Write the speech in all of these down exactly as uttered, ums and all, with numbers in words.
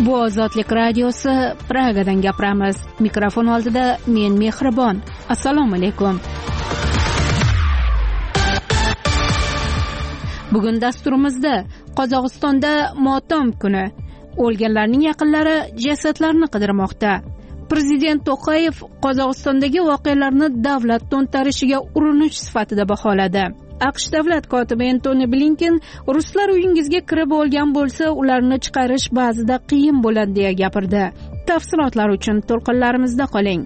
Bu Ozodlik radiosi, Pragadan gapiramiz. Mikrofon oldida men Mehribon. Assalomu alaykum. Bugun dasturimizda Qozog'istonda motam kuni. O'lganlarning yaqinlari jasadlarni qidirmoqda. Prezident To'qayev Qozog'istondagi voqealarni davlat to'ntarishiga urinish sifatida baholadi. AQSh davlat kotibi Antony Blinken ruslar uyingizga kirib olgan bo'lsa, ularni chiqarish ba'zida qiyin bo'ladi deya gapirdi. Tafsilotlar uchun to'lqinlarimizda qoling.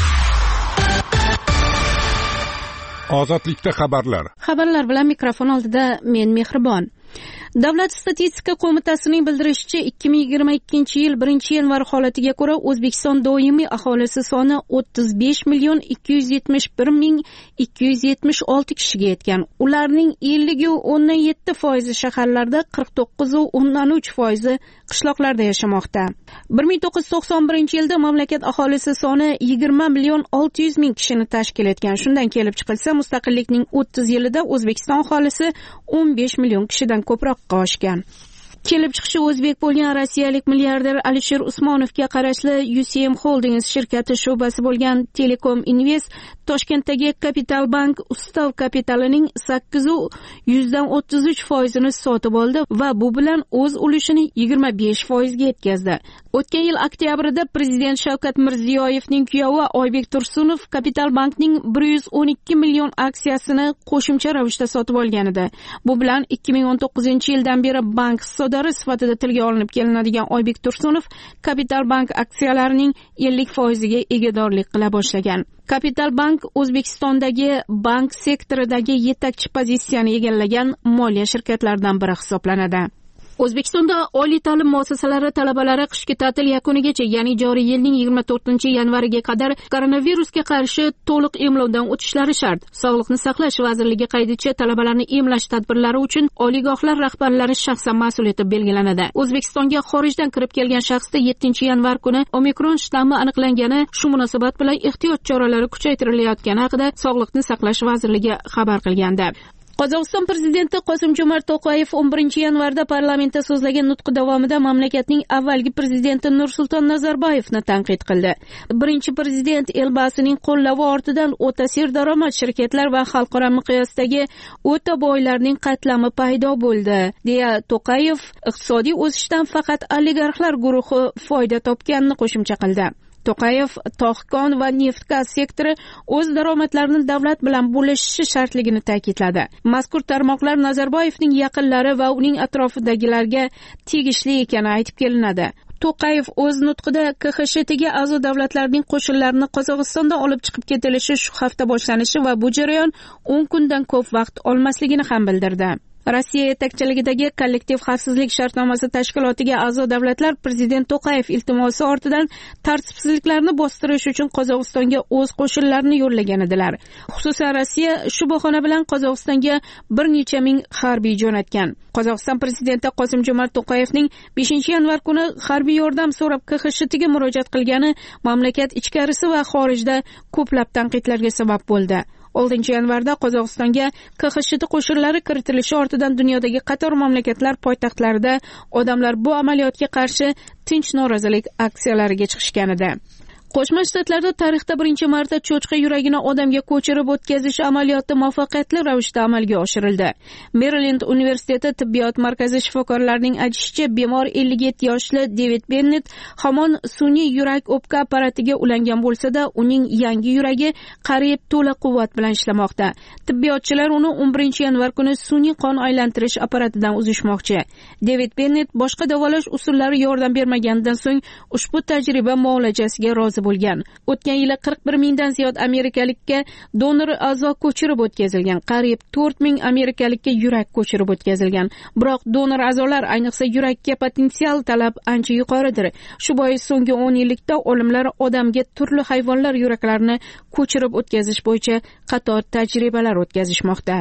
Ozodlikda xabarlar. Xabarlar bilan mikrofon oldida men Mehribon. Davlat statistika qo'mitasining bildirishicha, ikki ming yigirma ikkinchi yil birinchi yanvar holatiga ko'ra O'zbekiston doimiy aholisi soni o'ttiz besh million ikki yuz yetmish bir ming ikki yuz yetmish olti kishiga yetgan. Ularning ellik o'ndan yetti foizi shaharlarda, qirq to'qqiz o'ndan uch foizi qishloqlarda yashamoqda. bir ming to'qqiz yuz to'qson birinchi yilda mamlakat aholisi soni yigirma million olti yuz ming kishini tashkil etgan. Shundan kelib chiqilsa, mustaqillikning o'ttiz yilida O'zbekiston aholisi o'n besh million kishidan ko'proq oshgan. Kelib chiqishi o'zbek bo'lgan rossiyalik milliarder Alisher Usmonovga qarashli U C M Holdings shirkati sho'basi bo'lgan Telekom Invest Toshkentdagi Kapital Bank ustav kapitalining sakkiz yuzdan o'ttiz uch foizini sotib oldi va bu bilan o'z ulushini yigirma besh foizga yetkazdi. O'tgan yil oktyabrida Prezident Shavkat Mirziyoyevning kuyovi Oybek Tursunov Kapital Bankning bir yuz o'n ikki million aksiyasini qo'shimcha ravishda sotib olgan edi. Bu bilan ikki ming o'n to'qqizinchi yildan beri bank hisobdori sifatida tilga olinib kelinadigan Oybek Tursunov Kapital Bank aksiyalarining ellik foiziga egadorlik qila boshlagan. Kapital Bank O'zbekistondagi bank sektoridagi yetakchi pozitsiyani egallagan moliya shirkatlaridan biri hisoblanadi. O'zbekistonda oliy ta'lim muassasalari talabalari qishki ta'til yakunigacha, ya'ni joriy yilning yigirma to'rtinchi yanvariga qadar koronavirusga qarshi to'liq emlovdan o'tishlari shart. Sog'liqni saqlash vazirligi qaydicha talabalarni emlash tadbirlari uchun oliygohlar rahbarlari shaxsan mas'ul etib belgilanadi. O'zbekistonga xorijdan kirib kelgan shaxsda yettinchi yanvar kuni Omikron shtammi aniqlangani, shu munosabat bilan ehtiyot choralari kuchaytirilayotgani haqida Sog'liqni saqlash vazirligi xabar qilgandi. Qozog'iston prezidenti Qosim-Jomart To'qayev o'n birinchi yanvarda parlamentda so'zlagan nutqi davomida mamlakatning avvalgi prezidenti Nursulton Nazarboyevni tanqid qildi. Birinchi prezident Elbasining qo'llavi ortidan o'ta serdaromad shirkatlar va xalqaro miqyosdagi o'ta boylarning qatlami paydo bo'ldi, deya To'qayev iqtisodiy o'sishdan faqat oligarxlar guruhi foyda topganini qo'shimcha qildi. To'qayev tog'-kon va neft-gaz sektori o'z daromadlarini davlat bilan bo'lishishi shartligini ta'kidladi. Mazkur tarmoqlar Nazarboyevning yaqinlari va uning atrofidagilarga tegishli ekani aytib kelinadi. To'qayev o'z nutqida K X S T ga a'zo davlatlarning qo'shinlarini Qozog'istondan olib chiqib ketilishi shu hafta boshlanishi va bu jarayon o'n kundan ko'p vaqt olmasligini ham bildirdi. Rossiya yetakchiligidagi kollektiv xavfsizlik shartnomasi tashkilotiga a'zo davlatlar prezident To'qayev iltimosi ortidan tartibsizliklarni bostirish uchun Qozog'istonga o'z qo'shinlarini yo'llagan edilar. Xususan Rossiya shu bahona bilan Qozog'istonga bir necha ming harbiy jo'natgan. Qozog'iston prezidenti Qosim-Jomart To'qayevning beshinchi yanvar kuni harbiy yordam so'rab K X S T ga murojaat qilgani mamlakat ichkarisi va xorijda ko'plab tanqidlarga sabab bo'ldi. oltinchi yanvarda Qozog'istonga K X S T qo'shinlari kiritilishi ortidan dunyodagi qator mamlakatlar poytaxtlarida odamlar bu amaliyotga qarshi tinch norozilik aksiyalariga chiqishgan edi. Qo'shma Shtatlarda tarixda birinchi marta cho'chqa yuragini odamga ko'chirib o'tkazish amaliyoti muvaffaqiyatli ravishda amalga oshirildi. Maryland universiteti tibbiyot markazi shifokorlarining aytishicha, bemor ellik yetti yoshli David Bennett hamon sun'iy yurak o'pka apparatiga ulangan bo'lsa-da, uning yangi yuragi qariyb to'la quvvat bilan ishlamoqda. Tibbiyotchilar uni o'n birinchi yanvar kuni sun'iy qon aylantirish apparatidan uzishmoqchi. David Bennett boshqa davolash usullari yordam bermaganidan so'ng ushbu tajriba muolajasiga rozi bo'lgan. O'tgan yili qirq bir mingdan ziyod amerikalikka donor a'zo ko'chirib o'tkazilgan. Qariyb to'rt ming amerikalikka yurak ko'chirib o'tkazilgan. Biroq donor a'zolar, ayniqsa yurakka potensial talab ancha yuqoridir. Shu bois so'nggi o'n yillikda olimlar odamga turli hayvonlar yuraklarini ko'chirib o'tkazish bo'yicha qator tajribalar o'tkazishmoqda.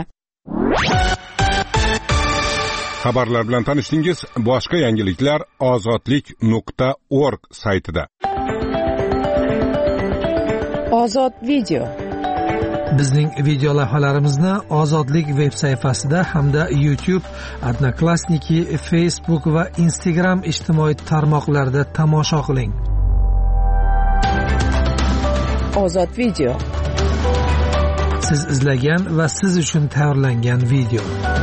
Xabarlar bilan tanishdingiz. Boshqa yangiliklar ozodlik nuqta org saytida. Ozod video. Bizning video lavhalarimizni Ozodlik veb sayfasida hamda YouTube, Odnoklassniki, Facebook va Instagram ijtimoiy tarmoqlarida tomosha qiling. Ozod video. Siz izlagan va siz uchun tayyorlangan video.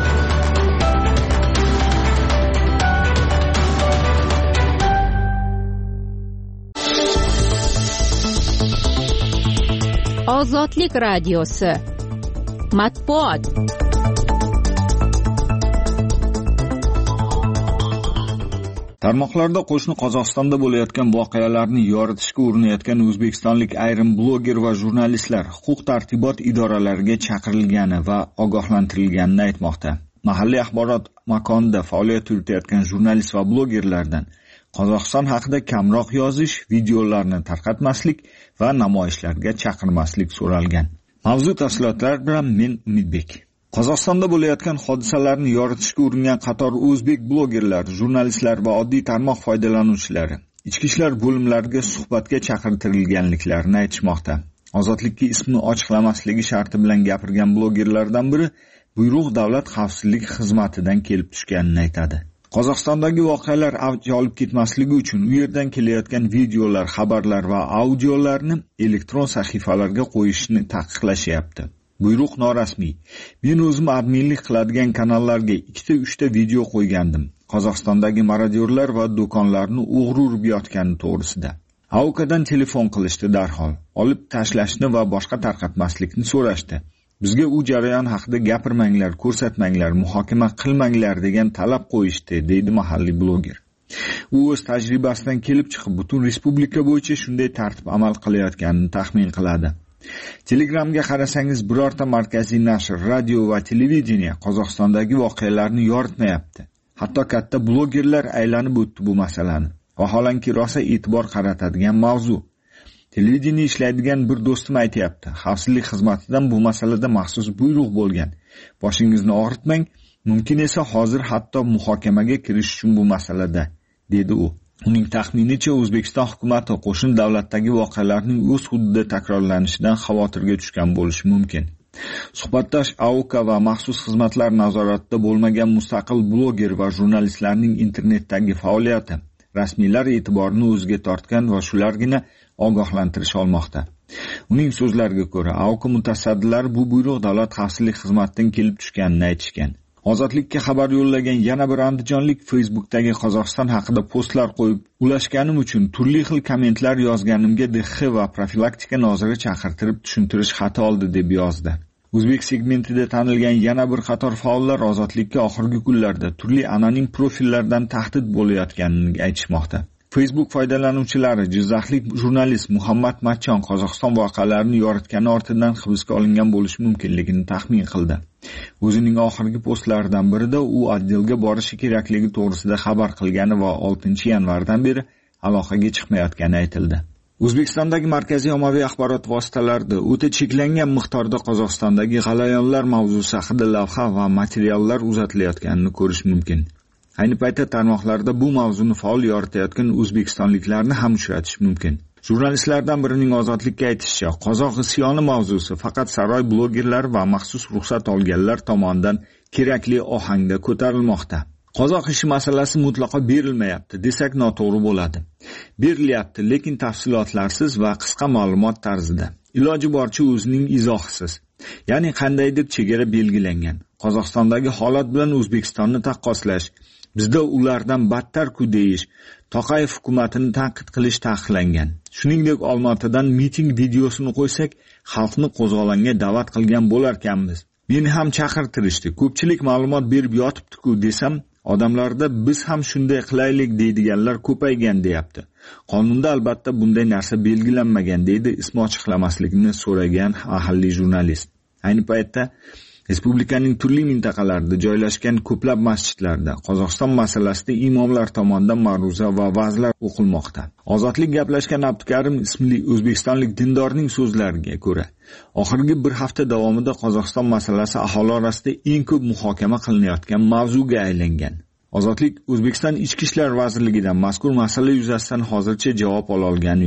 Ozodlik radiosi. Matbuot. Tarmoqlarda qo'shni Qozog'istonda bo'layotgan voqealarni yoritishga urinayotgan o'zbekistonlik ayrim bloger va jurnalistlar huquq-tartibot idoralariga chaqirilgani va ogohlantirilganini aytmoqda. Mahalliy axborot makonida faoliyat yuritayotgan jurnalist va blogerlardan Qozog'iston haqida kamroq yozish, videolarni tarqatmaslik va namoyishlarga chaqirmaslik so'ralgan. Mavzu tafsilotlari bilan men Umidbek. Qozog'istonda bo'layotgan hodisalarni yoritishga uringan qator o'zbek blogerlar, jurnalistlar va oddiy tarmoq foydalanuvchilari ichki ishlar bo'limlariga suhbatga chaqirtirilganliklarini aytishmoqda. Ozodlikka ismini ochiqlamasligi sharti bilan gapirgan blogerlardan biri buyruq davlat xavfsizlik xizmatidan kelib tushganini aytadi. Qozog'istondagi voqealar avj olib ketmasligi uchun u yerdan kelayotgan videolar, xabarlar va audiolarni elektron sahifalarga qo'yishni taqiqlashyapti. Buyruq norasmiy. Men o'zim adminlik qiladigan kanallarga ikkita uchta video qo'ygandim. Qozog'istondagi marodyorlar va do'konlarni o'g'ri urib yotgani to'g'risida. Aukadan telefon qilishdi darhol. Olib tashlashni va boshqa tarqatmaslikni so'rashdi. Bizga u jarayon haqida gapirmanglar, ko'rsatmanglar, muhokama qilmanglar degan talab qo'yishdi, deydi mahalliy bloger. U o'z tajribasidan kelib chiqib, butun respublika bo'yicha shunday tartib amal qilayotganini taxmin qiladi. Telegramga qarasangiz, birorta markaziy nashr, radio va televideniya Qozog'istondagi voqealarni yoritmayapti. Hatto katta blogerlar aylanib o'tdi bu masalani. Vaholanki rosa e'tibor qaratadigan mavzu. Televideniya ishlaydigan bir do'stim aytayapti. Xavfsizlik xizmatidan bu masalada maxsus buyruq bo'lgan. Boshingizni og'ritmang, mumkin esa hozir hatto muhokamaga kirish uchun bu masalada, dedi u. Uning taxminicha O'zbekiston hukumati qo'shni davlatdagi voqealarning o'z hududida takrorlanishidan xavotirga tushgan bo'lishi mumkin. Suhbatdosh Auka va maxsus xizmatlar nazoratida bo'lmagan mustaqil bloger va jurnalistlarning internetdagi faoliyati rasmiylar e'tiborini o'ziga tortgan va shulargina ogohlantirish olmoqda. Uning so'zlariga ko'ra, Auka mutasaddilari bu buyruq davlat xavfsizlik xizmatidan kelib tushganini aytishgan. Ozodlikka xabar yo'llagan yana bir andijonlik Facebookdagi Qozog'iston haqida postlar qo'yib, ulashganim uchun turli xil kommentlar yozganimga D X va profilaktika noziri chaqirtirib tushuntirish xati oldi deb yozdi. O'zbek segmentida tanilgan yana bir qator faollar ozodlikka oxirgi kunlarda turli anonim profillardan tahdid bo'layotganini aytishmoqda. Facebook foydalanuvchilari jizzaxlik jurnalist Muhammad Machon Qozog'iston voqealarini yoritgani ortidan hibsga olingan bo'lishi mumkinligini taxmin qildi. O'zining oxirgi postlaridan birida u oddelga borishi kerakligi to'g'risida xabar qilgani va oltinchi yanvardan beri aloqaga chiqmayotgani aytildi. O'zbekistondagi markaziy ommaviy axborot vositalarida o'ta cheklangan miqdorda Qozog'istondagi g'alayonlar mavzusi haqida lavha va materiallar uzatilayotganini ko'rish mumkin. Ayni paytda tarmoqlarda bu mavzuni faol yoritayotgan o'zbekistonliklarni ham uchratish mumkin. Jurnalistlardan birining Ozodlikka aytishicha, Qozoq isyoni mavzusi faqat saroy blogerlari va maxsus ruxsat olganlar tomonidan kerakli ohangda ko'tarilmoqda. Qozoq ishi masalasi mutlaqo berilmayapti, desak noto'g'ri bo'ladi. Berilyapti, lekin tafsilotlarsiz va qisqa ma'lumot tarzida. Iloji boricha o'zining izohisiz. Ya'ni qandaydir chegara belgilangan. Qozog'istondagi holat bilan O'zbekistonni taqqoslash, bizda ulardan battar ku deyish, Toqayev hukumatini tanqid qilish taqiqlangan. Shuningdek, Olmaotadan miting videosini qo'ysak, xalqni qo'zg'olonga da'vat qilgan bo'larkanmiz. Meni ham chaqirtirishdi. Ko'pchilik ma'lumot berib yotibdi-ku desam, odamlarda biz ham shunday qilaylik deydiganlar ko'paygan deyapti. Qonunda albatta bunday narsa belgilanmagan, deydi ismi ochiqlamaslikni so'ragan mahalliy jurnalist. Ayni paytda respublikaning turli mintaqalarida joylashgan ko'plab masjidlarda Qozog'iston masalasida imomlar tomonidan ma'ruza va va'zlar o'qilmoqda. Ozodlik gaplashgan Abdukarim ismli o'zbekistonlik dindorning so'zlariga ko'ra, oxirgi bir hafta davomida Qozog'iston masalasi aholi orasida eng ko'p muhokama qilinayotgan mavzuga aylangan. Ozodlik O'zbekiston Ichki ishlar vazirligidan mazkur masala yuzasidan hozircha javob ola olgani yo'q.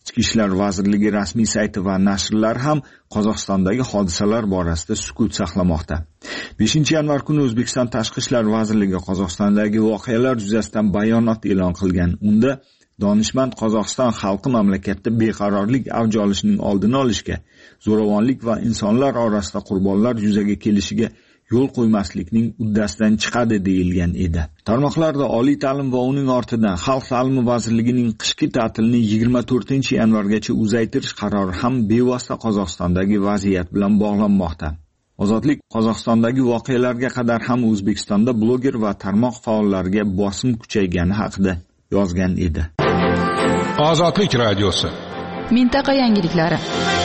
Ichki ishlar vazirligi rasmiy sayti va nashrlar ham Qozog'istondagi hodisalar borasida sukut saqlamoqda. beshinchi yanvar kuni O'zbekiston Tashqi ishlar vazirligi Qozog'istondagi voqealar yuzasidan bayonot e'lon qilgan. Unda donishmand Qozog'iston xalqi mamlakatda beqarorlik avj olishining oldini olishga, zo'ravonlik va insonlar orasida qurbonlar yuzaga kelishiga yo'l qo'ymaslikning uddasidan chiqadi deyilgan edi. Tarmoqlarda oliy ta'lim va uning ortidan Xalq ta'limi vazirligining qishki ta'tilni yigirma to'rtinchi yanvargacha uzaytirish qarori ham bevosita Qozog'istondagi vaziyat bilan bog'lanmoqda. Ozodlik Qozog'istondagi voqealarga qadar ham O'zbekistonda bloger va tarmoq faollariga bosim kuchaygani haqida yozgan edi. Ozodlik radiosi. Mintaqa yangiliklari.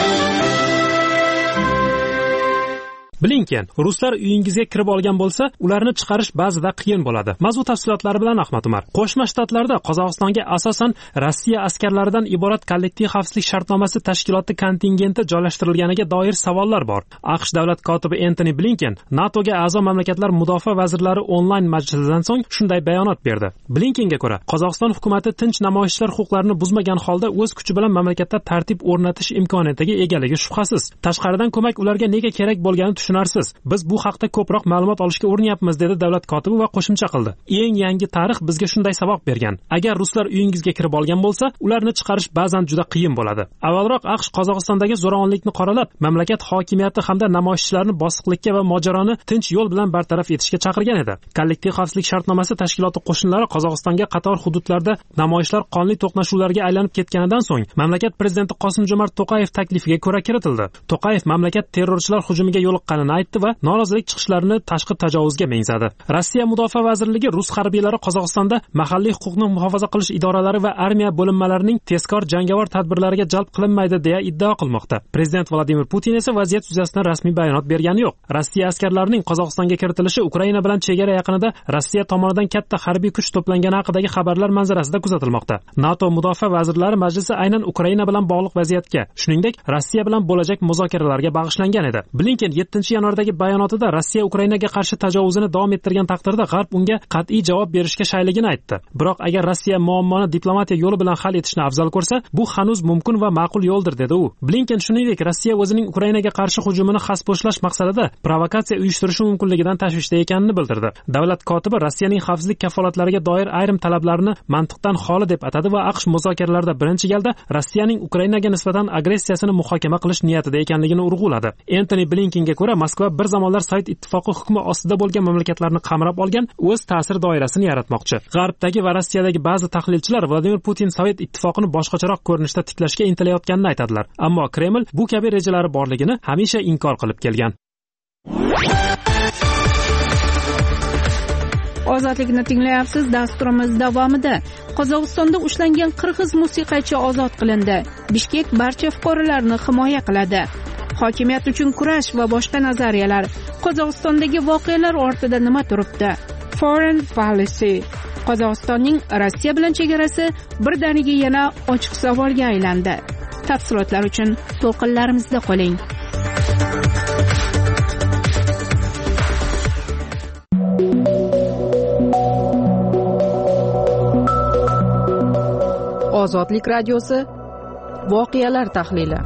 Blinken, ruslar uyingizga kirib olgan bo'lsa, ularni chiqarish ba'zida qiyin bo'ladi. Mavzu tafsilotlari bilan Ahmad Umar. Qo'shma Shtatlarda Qozog'istonga asosan Rossiya askarlaridan iborat kollektiv xavfsizlik shartnomasi tashkiloti kontingenti joylashtirilganiga doir savollar bor. AQSh davlat kotibi Antony Blinken NATOga a'zo mamlakatlar mudofaa vazirlari onlayn majlisidan so'ng shunday bayonot berdi. Blinkenga ko'ra, Qozog'iston hukumatı tinch namoyishchilar huquqlarini buzmagan holda o'z kuchi bilan mamlakatda tartib o'rnatish imkoniyatiga egaligi shubhasiz. Tashqaridan ko'mak ularga nega kerak bo'lgani tushunarsiz. Biz bu haqda ko'proq ma'lumot olishga urinyapmiz, dedi davlat kotibi va qo'shimcha qildi. Eng yangi tarix bizga shunday saboq bergan. Agar ruslar uyingizga kirib olgan bo'lsa, ularni chiqarish ba'zan juda qiyin bo'ladi. Avvalroq AQSh Qozog'istondagi zo'ravonlikni qoralab, mamlakat hokimiyati hamda namoyishchilarni bosiqlikka va mojaroni tinch yo'l bilan bartaraf etishga chaqirgan edi. Kollektiv xavfsizlik shartnomasi tashkiloti qo'shinlari Qozog'istonga qator hududlarda namoyishlar qonli to'qnashuvlarga aylanib ketganidan so'ng mamlakat prezidenti Qosim-Jomart To'qayev taklifiga ko'ra kiritildi. To'qayev mamlakat terrorchilar hujumiga yo'liqqanini aytdi va norozilik chiqishlarini tashqi tajovuzga mengzadi. Rossiya mudofaa vazirligi rus harbiylari Qozog'istonda mahalliy huquqni muhofaza qilish idoralari va armiya bo'linmalarining tezkor jangovar tadbirlariga jalb qilinmaydi deya iddao qilmoqda. Prezident Vladimir Putin esa vaziyat yuzasidan rasmiy bayonot bergani yo'q. Rossiya askarlarining Qozog'istonga kiritilishi Ukraina bilan chegara yaqinida Rossiya tomonidan katta harbiy kuch to'plangani haqidagi xabarlar manzarasida kuzatilmoqda. NATO mudofaa vazirlari majlisi aynan Ukraina bilan bog'liq vaziyatga, shuningdek, Rossiya bilan bo'lajak muzokaralarga bag'ishlangan edi. Blinken yettinchi yanvardagi bayonotida Rossiya Ukrainaga qarshi tajovuzini davom ettirgan taqdirda G'arb unga qat'iy javob berishga shayligini aytdi. Biroq agar Rossiya muammoni diplomatiya yo'li bilan hal etishni afzal ko'rsa, bu hanuz mumkin va ma'qul yo'ldir, dedi u. Blinken shuningdek, Rossiya o'zining Ukrainaga qarshi hujumini xaspo'shlash maqsadida provokatsiya uyushtirishi mumkinligidan tashvishda ekanini bildirdi. Davlat kotibi Rossiyaning xavfsizlik kafolatlariga doir ayrim talablarni mantiqdan xoli deb atadi va AQSh muzokaralarida birinchi galda Rossiyaning Ukrainaga nisbatan agressiyasini muhokama qilish niyatida ekanligini urg'uladi. Antony Blinkenga ko'ra, Moskva bir zamonlar Sovet ittifoqi hukmi ostida bo'lgan mamlakatlarni qamrab olgan, o'z ta'sir doirasini yaratmoqchi. G'arbdagi va Rossiyadagi ba'zi tahlilchilar Vladimir Putin Sovet ittifoqini boshqacharoq ko'rinishda tiklashga intilayotganini aytadilar. Ammo Kreml bu kabi rejalari borligini hamisha inkor qilib kelgan. Ozodlikni tinglayapsiz. Dasturimiz davomida Qozog'istonda ushlangan qirg'iz musiqachi ozod qilindi. Bishkek barcha fuqarolarni himoya qiladi. Hokimiyat uchun kurash va boshqa nazariyalar. Qozog'istondagi voqealar ortida nima turibdi? Foreign policy. Qozog'istonning Rossiya bilan chegarasi birdaniga yana ochiq savolga aylandi. Tafsilotlar uchun to'lqinlarimizda qoling. Ozodlik radiosi voqealar tahlili.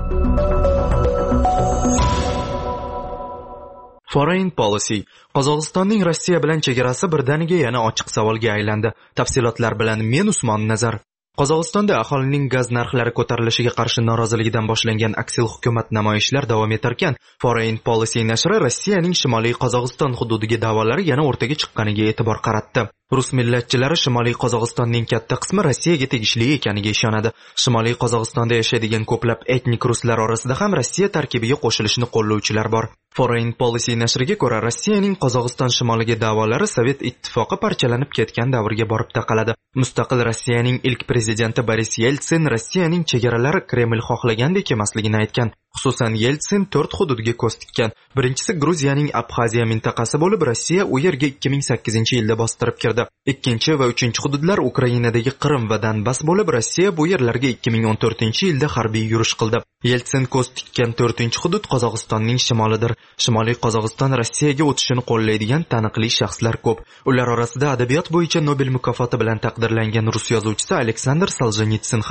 Foreign policy. Qozog'istonning Rossiya bilan chegarasi birdaniga yana ochiq savolga aylandi. Tafsilotlar bilan men Usmon Nazar. Qozog'istonda aholining gaz narxlari ko'tarilishiga qarshi noroziligidan boshlangan aksil hukumat namoyishlar davom etarkan, Foreign Policy nashri Rossiyaning Shimoliy Qozog'iston hududiga da'volari yana o'rtaga chiqqaniga e'tibor qaratdi. Rus millatchilari Shimoliy Qozog'istonning katta qismi Rossiyaga tegishli ekaniga ishonadi. Shimoliy Qozog'istonda yashaydigan ko'plab etnik ruslar orasida ham Rossiya tarkibiga qo'shilishni qo'llovchilar bor. Foreign Policy nashriga ko'ra, Rossiyaning Qozog'iston shimoliga da'volari Sovet ittifoqi parchalanib ketgan davrga borib taqaladi. Mustaqil Rossiyaning ilk prezidenti Boris Yeltsin Rossiyaning chegaralari Kreml xohlagandek emasligini aytgan. Xususan, Yeltsin to'rt hududga ko'z tikkan. Birinchisi Gruziyaning Abxaziya mintaqasi bo'lib, Rossiya u yerga ikki ming sakkizinchi yilda bostirib kirdi. Ikkinchi va uchinchi hududlar Ukrainadagi Qrim va Donbass bo'lib, Rossiya bu yerlarga ikki ming o'n to'rtinchi yilda harbiy yurish qildi. Yeltsin ko'z tikkan to'rtinchi hudud Qozog'istonning shimolidir. Shimoliy Qozog'iston Rossiyaga o'tishini qo'llaydigan taniqli shaxslar ko'p. Ular orasida adabiyot bo'yicha Nobel mukofoti bilan taqdirlangan rus yozuvchisi Aleksandr Soljenitsin ham bor.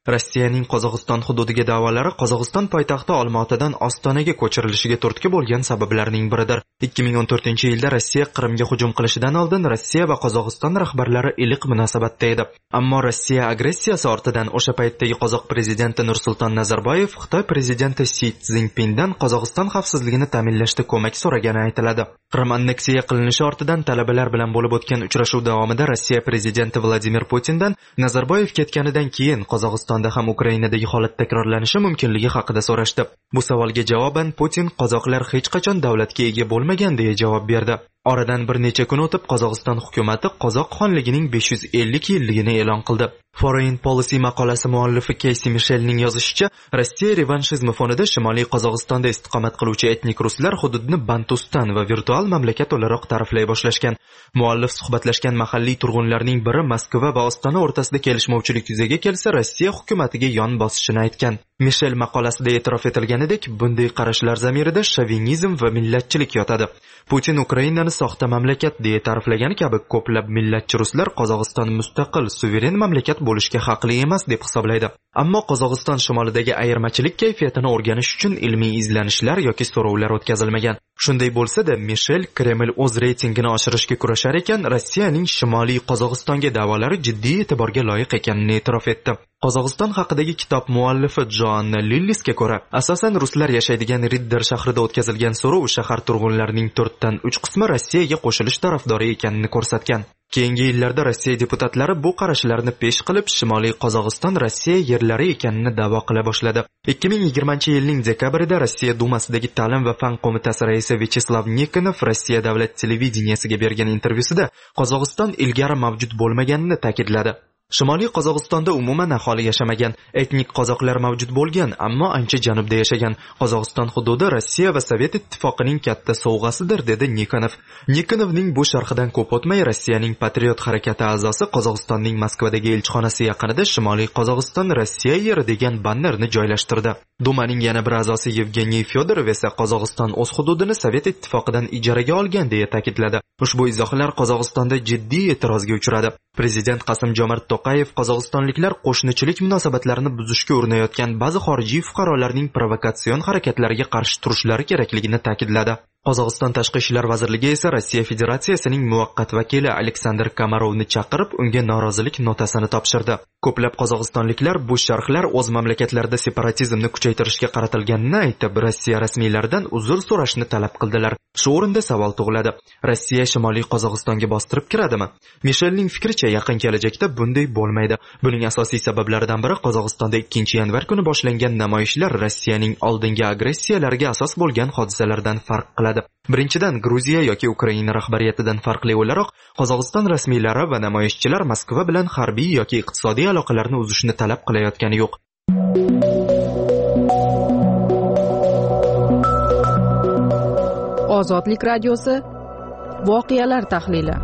Rossiyaning Qozog'iston hududiga da'volari Qozog'iston poytaxti Olmaotadan Ostonaga ko'chirilishiga turtki bo'lgan sabablarning biridir. ikki ming o'n to'rtinchi yilda Rossiya Qrimga hujum qilishidan oldin Rossiya va Qozog'iston rahbarlari iliq munosabatda edi. Ammo Rossiya agressiyasi ortidan o'sha paytdagi Qozoq prezidenti Nursulton Nazarboyev Xitoy prezidenti Si Szinpindan Qozog'iston xavfsizligini ta'minlashda ko'mak so'ragani aytiladi. Qrim anneksiya qilinishi ortidan talabalar bilan bo'lib o'tgan uchrashuv davomida Rossiya prezidenti Vladimir Putindan Nazarboyev ketganidan keyin Qozog'istonda ham Ukrainadagi holat takrorlanishi mumkinligi haqida so'rashdi. Bu savolga javoban Putin qozoqlar hech qachon davlatga ega bo'lmagan deya javob berdi. Oradan bir necha kun o'tib Qozog'iston hukumatı Qozoq xonligining besh yuz ellik yilligini e'lon qildi. Foreign Policy maqolasi muallifi Casey Michelning yozishicha, Rossiya revanshizmi fonida Shimoliy Qozog'istonda istiqomat qiluvchi etnik ruslar hududni Bantustan va virtual mamlakat o'laroq ta'riflay boshlashgan. Muallif suhbatlashgan mahalliy turg'unlarning biri Moskva va Ostona o'rtasida kelishmovchilik yuzaga kelsa, Rossiya hukumatiga yon bosishini aytgan. Michel maqolasida e'tirof etilganidek, bunday qarashlar zamirida shovinizm va millatchilik yotadi. Putin Ukrainani soxta mamlakat deya ta'riflagani kabi ko'plab millatchi ruslar Qozog'iston mustaqil, suveren mamlakat bo'lishga haqli emas deb hisoblaydi. Ammo Qozog'iston shimolidagi ayirmachilik kayfiyatini o'rganish uchun ilmiy izlanishlar yoki so'rovlar o'tkazilmagan. Shunday bo'lsa-da, Michel Kreml o'z reytingini oshirishga kurashar ekan, Rossiyaning Shimoliy Qozog'istonga da'volari jiddiy e'tiborga loyiq ekanini e'tirof etdi. Qozog'iston haqidagi kitob muallifi Joanna Lillisga ko'ra, asosan ruslar yashaydigan Ridder shahrida o'tkazilgan so'rov shahar turg'unlarining to'rtdan uch qismi Rossiyaga qo'shilish tarafdori ekanini ko'rsatgan. Keyingi yillarda Rossiya deputatlari bu qarashlarni pesh qilib, Shimoliy Qozog'iston Rossiya yerlari ekanini da'vo qila boshladi. ikki ming yigirmanchi yilning dekabrida Rossiya Dumasidagi ta'lim va fan qo'mitasi raisi Vyacheslav Nikonov Rossiya davlat televideniyasiga bergan intervyusida Qozog'iston ilgari mavjud bo'lmaganini ta'kidladi. Shimoliy Qozog'istonda umuman aholi yashamagan, etnik qozoqlar mavjud bo'lgan, ammo ancha janubda yashagan. Qozog'iston hududi Rossiya va Sovet ittifoqining katta sovg'asidir, dedi Nikonov. Nikonovning bu sharhidan ko'p o'tmay Rossiyaning Patriot harakati a'zosi Qozog'istonning Moskvadagi elchixonasi yaqinida Shimoliy Qozog'iston Rossiya yeri degan bannerni joylashtirdi. Dumaning yana bir a'zosi Yevgeniy Fyodorov esa Qozog'iston o'z hududini Sovet ittifoqidan ijaraga olgan deya ta'kidladi. Ushbu izohlar Qozog'istonda jiddiy e'tirozga uchradi. Prezident Qasim-Jomart To'qayev Qozog'istonliklar qo'shnichilik munosabatlarini buzishga urinayotgan ba'zi xorijiy fuqarolarning provokatsion harakatlariga qarshi turishlari kerakligini ta'kidladi. Qozog'iston Tashqi ishlar vazirligi esa Rossiya Federatsiyasining muvaqqat vakili Aleksandr Kamarovni chaqirib, unga norozilik notasini topshirdi. Ko'plab qozog'istonliklar bu sharhlar o'z mamlakatlarida separatizmni kuchaytirishga qaratilganini aytib, Rossiya rasmiylaridan uzr so'rashni talab qildilar. Shu o'rinda savol tug'iladi. Rossiya Shimoliy Qozog'istonga bostirib kiradimi? Michelning fikricha, yaqin kelajakda bunday bo'lmaydi. Buning asosiy sabablaridan biri Qozog'istonda ikkinchi yanvar kuni boshlangan namoyishlar Rossiyaning oldingi agressiyalariga asos bo'lgan hodisalardan farq qiladi. Birinchidan, Gruziya yoki Ukraina rahbariyatidan farqli o'laroq, Qozog'iston rasmiylari va namoyishchilar Moskva bilan harbiy yoki iqtisodiy aloqalarni uzishni talab qilayotgani yo'q. Ozodlik radiosi voqealar tahlili.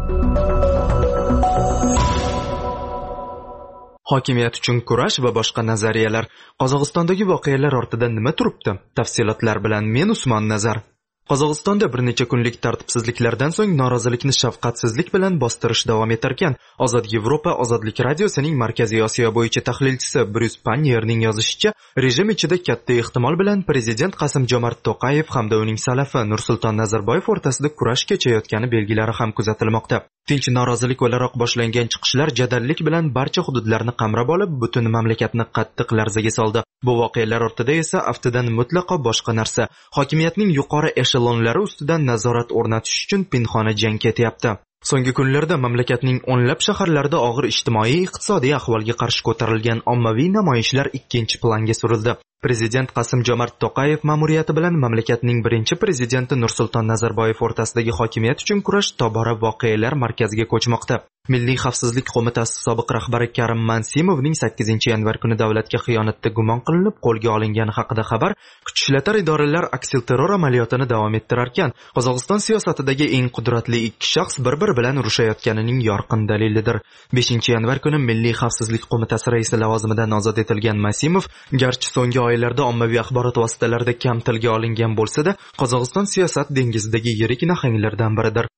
Hokimiyat uchun kurash va boshqa nazariyalar. Qozog'istondagi voqealar ortida nima turibdi? Tafsilotlar bilan men Usmon Nazar. Qozog'istonda bir necha kunlik tartibsizliklardan so'ng norozilikni shafqatsizlik bilan bostirish davom etarkan, Ozod Yevropa Ozodlik radiosining Markaziy Osiyo bo'yicha tahlilchisi Bryus Pannierning yozishicha, rejim ichida katta ehtimol bilan prezident Qasim-Jomart To'qayev hamda uning salafi Nursulton Nazarboyev o'rtasida kurash kechayotgani belgilari ham kuzatilmoqda. Tinch norozilik o'laroq boshlangan chiqishlar jadallik bilan barcha hududlarni qamrab olib, butun mamlakatni qattiq larzaga soldi. Bu voqealar ortida esa aftidan mutlaqo boshqa narsa. Hokimiyatning yuqori eshelonlari ustidan nazorat o'rnatish uchun pinhona jang ketyapti. So'nggi kunlarda mamlakatning o'nlab shaharlarida og'ir ijtimoiy-iqtisodiy ahvolga qarshi ko'tarilgan ommaviy namoyishlar ikkinchi planga surildi. Prezident Qasim-Jomart To'qayev ma'muriyati bilan mamlakatning birinchi prezidenti Nursulton Nazarboyev o'rtasidagi hokimiyat uchun kurash tobora voqealar markaziga ko'chmoqda. Milliy xavfsizlik qo'mitasi sobiq rahbari Karim Mansimovning sakkizinchi yanvar kuni davlatga xiyonatda gumon qilinib qo'lga olingani haqida xabar kuch ishlatar idoralar aksilterror amaliyotini davom ettirarkan, Qozog'iston siyosatidagi eng qudratli ikki shaxs bir-biri bilan urushayotganining yorqin dalilidir. beshinchi yanvar kuni Milliy xavfsizlik qo'mitasi raisi lavozimidan ozod etilgan Mansimov, garchi so'nggi oylarda ommaviy axborot vositalarida kam tilga olingan bo'lsa-da, Qozog'iston siyosat dengizidagi yirik nahanglardan biridir.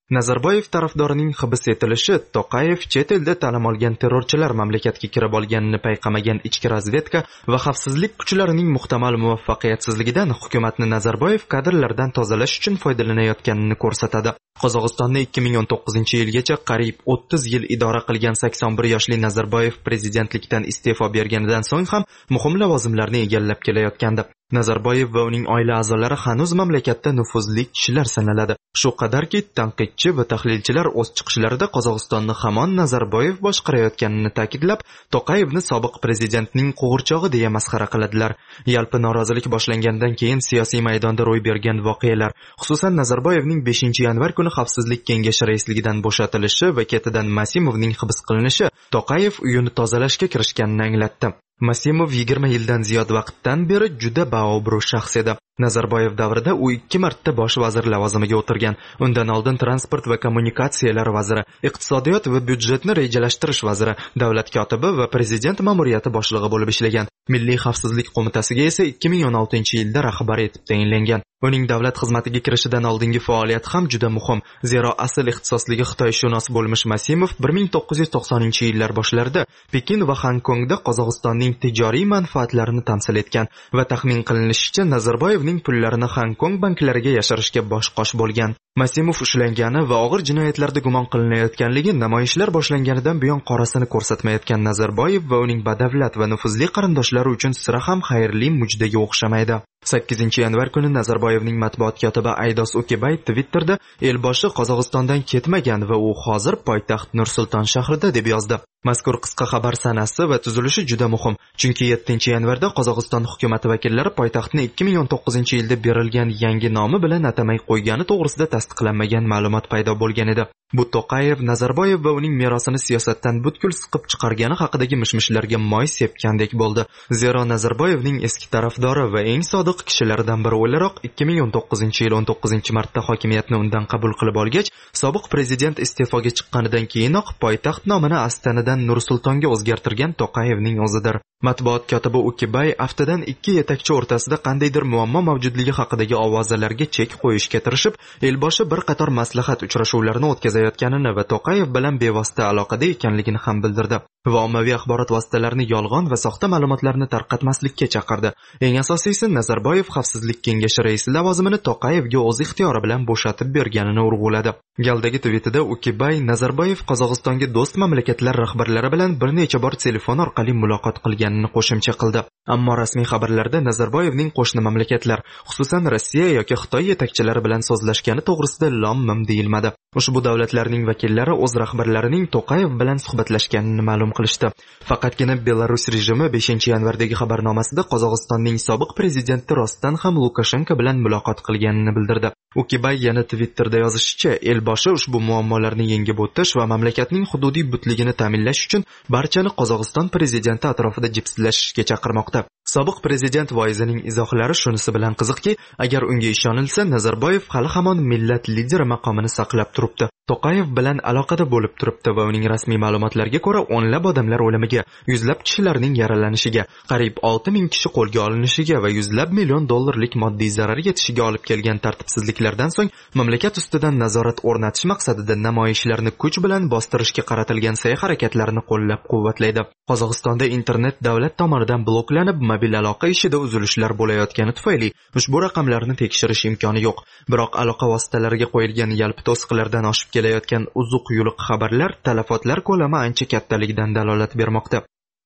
Nazarboyev tarafdorining hibs etilishi To'qayev chet elda ta'lim olgan terrorchilar mamlakatga kirib olganini payqamagan ichki razvedka va xavfsizlik kuchlarining muhtamal muvaffaqiyatsizligidan hukumatni Nazarboyev kadrlardan tozalash uchun foydalanayotganini ko'rsatadi. Qozog'istonni ikki ming o'n to'qqizinchi yilgacha qariyb o'ttiz yil idora qilgan sakson bir yoshli Nazarboyev prezidentlikdan iste'fo berganidan so'ng ham muhim lavozimlarni egallab kelayotgandi. Nazarboyev va uning oila a'zolari hanuz mamlakatda nufuzli kishilar sanaladi. Shu qadarki, tanqidchi va tahlilchilar o'z chiqishlarida Qozog'istonni hamon Nazarboyev boshqarayotganini ta'kidlab, To'qayevni sobiq prezidentning qo'g'irchog'i deya masxara qiladilar. Yalpi norozilik boshlangandan keyin siyosiy maydonda ro'y bergan voqealar, xususan Nazarboyevning beshinchi yanvar kuni Xavfsizlik kengashi raisligidan bo'shatilishi va ketidan Masimovning hibs qilinishi To'qayev uyini tozalashga kirishganini anglatdi. Masimov yigirma yildan ziyod vaqtdan beri juda baobro' shaxs edi. Nazarboyev davrida u ikki marta bosh vazir lavozimiga o'tirgan. Undan oldin transport va kommunikatsiyalar vaziri, iqtisodiyot va byudjetni rejalashtirish vaziri, davlat kotibi va prezident ma'muriyati boshlig'i bo'lib ishlagan. Milliy xavfsizlik qo'mitasiga esa ikki ming o'n oltinchi yilda rahbar etib tayinlangan. Uning davlat xizmatiga kirishidan oldingi faoliyati ham juda muhim. Zero asl ixtisosligi xitoyshunos bo'lmish Masimov bir ming to'qqiz yuz to'qsoninchi yillar boshlarida Pekin va Xonkongda Qozog'istonning tijoriy manfaatlarini tamsil etgan va taxmin qilinishicha Nazarboyevning pullarini Xonkong banklariga yashirishga bosh-qosh bo'lgan. Masimov ushlangani va og'ir jinoyatlarda gumon qilinayotganligi namoyishlar boshlanganidan buyon qorasini ko'rsatmayotgan Nazarboyev va uning badavlat va nufuzli qarindoshlari uchun sira ham xayrli mujdaga o'xshamaydi. sakkizinchi yanvar kuni Nazarboyevning matbuot kotibi Aydos Ukebay Twitterda elboshi Qozog'istondan ketmagan va u hozir poytaxt Nur-Sulton shahrida deb yozdi. Mazkur qisqa xabar sanasi va tuzilishi juda muhim, chunki yettinchi yanvarda Qozog'iston hukumat vakillari poytaxtni ikki ming o'n to'qqizinchi yilda berilgan yangi nomi bilan atamay qo'ygani to'g'risida tasdiqlanmagan ma'lumot paydo bo'lgan edi. Bu To'qayev, Nazarboyev va uning merosini siyosatdan butkul siqib chiqargani haqidagi mishmishlarga moy sepgandek bo'ldi. Zero Nazarboyevning eski tarafdori va eng sodiq kishilaridan biri o'laroq ikki ming o'n to'qqizinchi yil o'n to'qqizinchi martda hokimiyatni undan qabul qilib olgach, sobiq prezident iste'foga chiqqanidan keyinoq poytaxt nomini Astanadan Nur-Sultonga o'zgartirgan To'qayevning o'zidir. Matbuot kotibi Ukebay haftadan ikki yetakchi o'rtasida qandaydir muammo mavjudligi haqidagi ovozalarga chek qo'yishga tirishib, elboshi bir qator maslahat uchrashuvlarini o'tkazayotganini va To'qayev bilan bevosita aloqada ekanligini ham bildirdi. Va ommaviy axborot vositalarini yolg'on va soxta ma'lumotlarni tarqatmaslikka chaqirdi. Eng asosiysi, Nazarboyev Xavfsizlik kengashi raisi lavozimini To'qayevga o'z ixtiyori bilan bo'shatib berganini urg'uladi. Galdagi tweetida Ukebay Nazarboyev Qozog'istonga do'st mamlakatlar rahbarlari bilan bir necha bor telefon orqali muloqot qilganini qo'shimcha qildi. Ammo rasmiy xabarlarda Nazarboyevning qo'shni mamlakatlar, xususan Rossiya yoki Xitoy yetakchilari bilan so'zlashgani to'g'risida lom-mim deyilmadi. Ushbu davlatlarning vakillari o'z rahbarlarining To'qayev bilan suhbatlashganini ma'lum qilishdi. Faqatgina Belarus rejimi beshinchi yanvardagi xabarnomasida Qozog'istonning sobiq prezidenti rostdan ham Lukashenko bilan muloqot qilganini bildirdi. Ukebay yana Twitterda yozishicha, elboshi ushbu muammolarni yengib o'tish va mamlakatning hududiy butligini ta'minlash uchun barchani Qozog'iston prezidenti atrofida jipslashishga chaqirmoqda. Sobiq prezident voizining izohlari shunisi bilan qiziqki, agar unga ishonilsa, Nazarboyev hali hamon millat lideri maqomini saqlab turibdi. To'qayev bilan aloqada bo'lib turibdi va uning rasmiy ma'lumotlariga ko'ra o'nlab odamlar o'limiga, yuzlab kishilarning yaralanishiga, qariyb olti ming kishi qo'lga olinishiga va yuzlab million dollarlik moddiy zarar yetishiga olib kelgan tartibsizliklardan so'ng mamlakat ustidan nazorat o'rnatish maqsadida namoyishlarni kuch bilan bostirishga qaratilgan sa'y harakatlarini qo'llab-quvvatlaydi. Qozog'istonda internet davlat tomonidan bloklanib, mobil aloqa ishida uzilishlar bo'layotgani tufayli ushbu raqamlarni tekshirish imkoni yo'q. Biroq aloqa vositalariga qo'yilgan yalpi to'siqlardan oshib kelayotgan uzuq-yuluq xabarlar talafotlar ko'lami ancha kattaligidan dalolat bermoqda.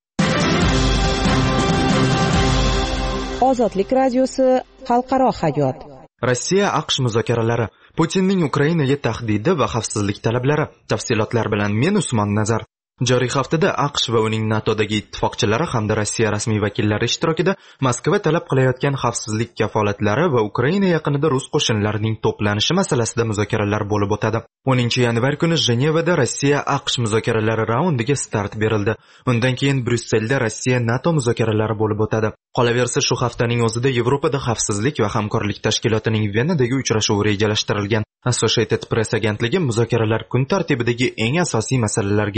Ozodlik radiosi xalqaro hayot. Rossiya AQSh muzokaralari, Putinning Ukrainaga tahdidi va xavfsizlik talablari. Tafsilotlar bilan men Usmon Nazar. Joriy haftada AQSh va uning NATOdagi ittifoqchilari hamda Rossiya rasmiy vakillari ishtirokida Moskva talab qilayotgan xavfsizlik kafolatlari va Ukraina yaqinida rus qo'shinlarining to'planishi masalasida muzokaralar bo'lib o'tadi. o'ninchi yanvar kuni Jenevada Rossiya AQSh muzokaralari raundiga start berildi. Undan keyin Bryusselda Rossiya NATO muzokaralari bo'lib o'tadi. Qolaversa, shu haftaning o'zida Yevropada xavfsizlik va hamkorlik tashkilotining Venadagi uchrashuvi rejalashtirilgan. Associated Press agentligi muzokaralar kun tartibidagi eng asosiy masalalarga e'tibor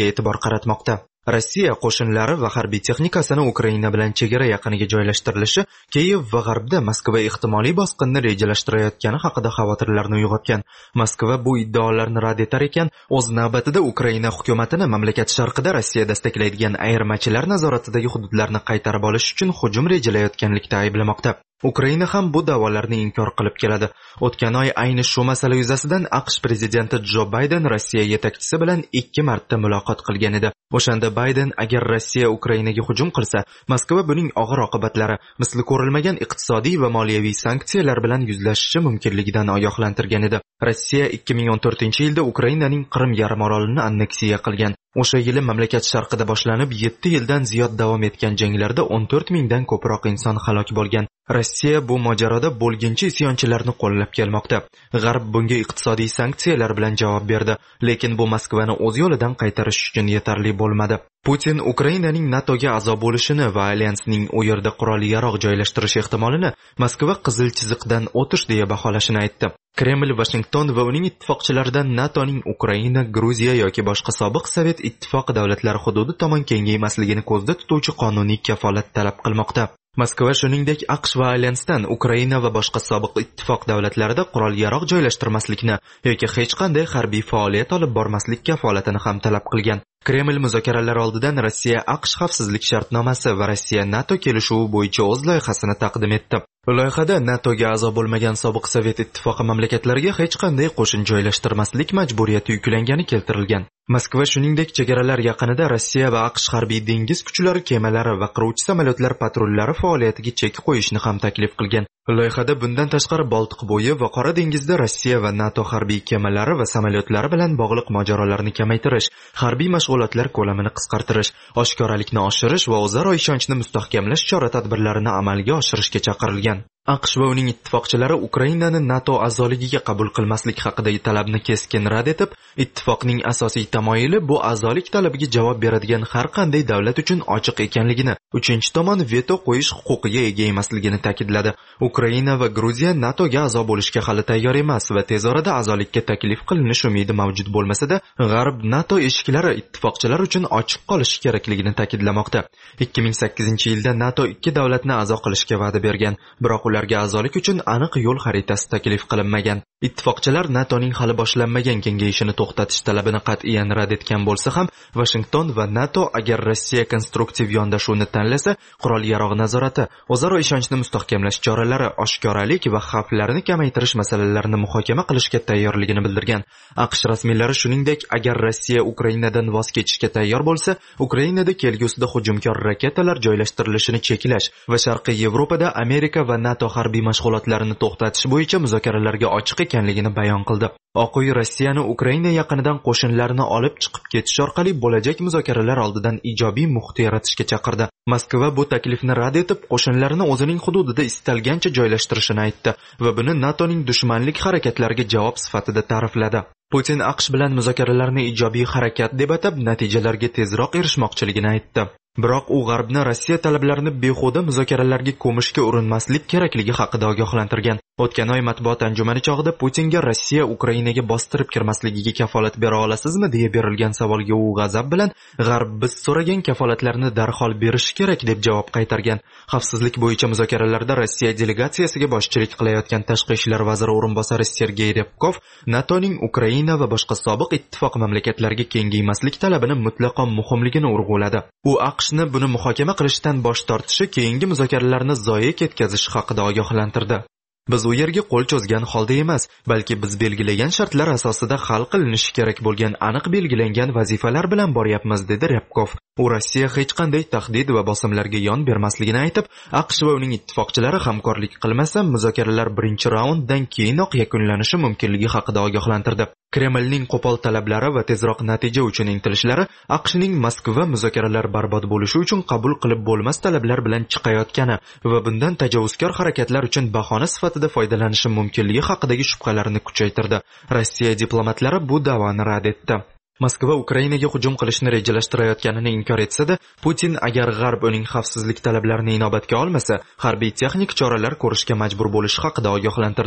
qaratmoqda. Rossiya qo'shinlari va harbiy texnikasini Ukraina bilan chegara yaqiniga joylashtirilishi Kiyev va g'arbda Moskva ehtimoliy bosqinni rejalashtirayotgani haqida xavotirlarni uyg'otgan. Moskva bu iddaolarni rad etar ekan, o'z navbatida Ukraina hukumatini mamlakat sharqida Rossiya destaklaydigan ayirmachilar nazoratidagi hududlarni qaytarib olish uchun hujum rejalayotganlikda ayblamoqda. Ukraina ham bu da'volarni inkor qilib keladi. O'tgan oy ayni shu masala yuzasidan AQSh prezidenti Jo Bayden Rossiya yetakchisi bilan ikki marta muloqot qilgan edi. O'shanda Bayden agar Rossiya Ukrainaga hujum qilsa, Moskva buning og'ir oqibatlari, misli ko'rilmagan iqtisodiy va moliyaviy sanksiyalar bilan yuzlashishi mumkinligidan ogohlantirgan edi. Rossiya ikki ming o'n to'rtinchi yilda Ukrainaning Qrim yarim orolini anneksiya qilgan. O'sha yili mamlakat sharqida boshlanib yetti yildan ziyod davom etgan janglarda o'n to'rt mingdan ko'proq inson halok bo'lgan. Rossiya bu mojaroda bo'lginchi isyonchilarni qo'llab kelmoqda. G'arb bunga iqtisodiy sanksiyalar bilan javob berdi, lekin bu Moskvani o'z yo'lidan qaytarish uchun yetarli bo'lmadi. Putin Ukrainaning NATOga a'zo bo'lishini va alyansning u yerda qurol-yarog' joylashtirish ehtimolini Moskva qizil chiziqdan o'tish deya baholashini aytdi. Kreml Washington va uning ittifoqchilaridan NATOning Ukraina, Gruziya yoki boshqa sobiq Sovet ittifoqi davlatlari hududi tomon kengaymasligini ko'zda tutuvchi qonuniy kafolat talab qilmoqda. Moskva shuningdek AQSh va alyansdan Ukraina va boshqa sobiq ittifoq davlatlarida qurol-yarog' joylashtirmaslikni yoki hech qanday harbiy faoliyat olib bormaslik kafolatini ham talab qilgan. Kreml muzokaralar oldidan Rossiya AQSh xavfsizlik shartnomasi va Rossiya NATO kelishuvi bo'yicha o'z loyihasini taqdim etdi. Loyihada NATOga a'zo bo'lmagan sobiq Sovet ittifoqi mamlakatlariga hech qanday qo'shin joylashtirmaslik majburiyati yuklangani keltirilgan. Moskva shuningdek chegaralar yaqinida Rossiya va AQSh harbiy dengiz kuchlari kemalari va qiruvchi samolyotlar patrullari faoliyatiga chek qo'yishni ham taklif qilgan. Loyihada bundan tashqari Boltiq bo'yi va Qora dengizda Rossiya va NATO harbiy kemalari va samolyotlari bilan bog'liq mojarolarni kamaytirish, harbiy mashg'ulotlar ko'lamini qisqartirish, oshkoralikni oshirish va o'zaro ishonchni mustahkamlash chora-tadbirlarini amalga oshirishga chaqirilgan. AQSh va uning ittifoqchilari Ukrainani NATO a'zoligiga qabul qilmaslik haqidagi talabni keskin rad etib, ittifoqning asosiy tamoyili bu a'zolik talabiga javob beradigan har qanday davlat uchun ochiq ekanligini, uchinchi tomon veto qo'yish huquqiga ega emasligini ta'kidladi. Ukraina va Gruziya NATOga a'zo bo'lishga hali tayyor emas va tez orada a'zolikka taklif qilinish umidi mavjud bo'lmasa-da, G'arb NATO eshiklari ittifoqchilar uchun ochiq qolishi kerakligini ta'kidlamoqda. ikki ming sakkizinchi yilda NATO ikki davlatni a'zo qilishga va'da bergan, biroq ularga a'zolik uchun aniq yo'l xaritasi taklif qilinmagan. Ittifoqchilar NATOning hali boshlanmagan kengayishini to'xtatish talabini qat'iyan rad etgan bo'lsa ham, Washington va NATO agar Rossiya konstruktiv yondashuvni tanlasa, qurol-yarog' nazorati, o'zaro ishonchni mustahkamlash choralari, oshkoralik va xavflarni kamaytirish masalalarini muhokama qilishga tayyorligini bildirgan. AQSh rasmiylari shuningdek, agar Rossiya Ukrainadan voz kechishga tayyor bo'lsa, Ukrainada kelgusida hujumkor raketalar joylashtirilishini cheklash va Sharqiy Yevropada Amerika va NATO harbiy mashg'ulotlarini to'xtatish bo'yicha muzokaralarga ochiq ekanligini bayon qildi. Oq uy Rossiyani Ukraina yaqinidan qo'shinlarni olib chiqib ketish orqali bo'lajak muzokaralar oldidan ijobiy muhit yaratishga chaqirdi. Moskva bu taklifni rad etib, qo'shinlarni o'zining hududida istalgancha joylashtirishini aytdi va buni NATOning dushmanlik harakatlariga javob sifatida ta'rifladi. Putin AQSh bilan muzokaralarni ijobiy harakat deb atab, natijalarga tezroq erishmoqchiligini aytdi. Biroq u G'arbni Rossiya talablarini behuda muzokaralarga ko'mishga urinmaslik kerakligi haqida ogohlantirgan. O'tgan oy matbuot anjumani chog'ida Putinga Rossiya Ukrainaga bostirib kirmasligiga kafolat bera olasizmi deya berilgan savolga u g'azab bilan G'arb biz so'ragan kafolatlarni darhol berish kerak deb javob qaytargan. Xavfsizlik bo'yicha muzokaralarda Rossiya delegatsiyasiga boshchilik qilayotgan tashqi ishlar vaziri o'rinbosari Sergey Ryabkov NATOning Ukraina va boshqa sobiq ittifoq mamlakatlariga kengaymaslik talabini mutlaqo muhimligini urg'uladi. U AQShni buni muhokama qilishdan bosh tortishi keyingi muzokaralarni zoye ketkazish haqida ogohlantirdi. Biz u yerga qo'l cho'zgan holda emas, balki biz belgilagan shartlar asosida hal qilinishi kerak bo'lgan aniq belgilangan vazifalar bilan boryapmiz, dedi Ryabkov. U Rossiya hech qanday tahdid va bosimlarga yon bermasligini aytib, AQSh va uning ittifoqchilari hamkorlik qilmasa, muzokaralar birinchi raunddan keyinoq yakunlanishi mumkinligi haqida ogohlantirdi. Kremlning qo'pol talablari va tezroq natija uchun intilishlari AQShning Moskva muzokaralar barbod bo'lishi uchun qabul qilib bo'lmas talablar bilan chiqayotgani va bundan tajovuzkor harakatlar uchun bahona sifatida foydalanishi mumkinligi haqidagi shubhalarini kuchaytirdi. Rossiya diplomatlari bu da'voni rad etdi. Moskva Ukrainaga hujum qilishni rejalashtirayotganini inkor etsa-da, Putin agar G'arb uning xavfsizlik talablarini inobatga olmasa, harbiy texnik choralar ko'rishga majbur bo'lishi haqida ogohlantirdi.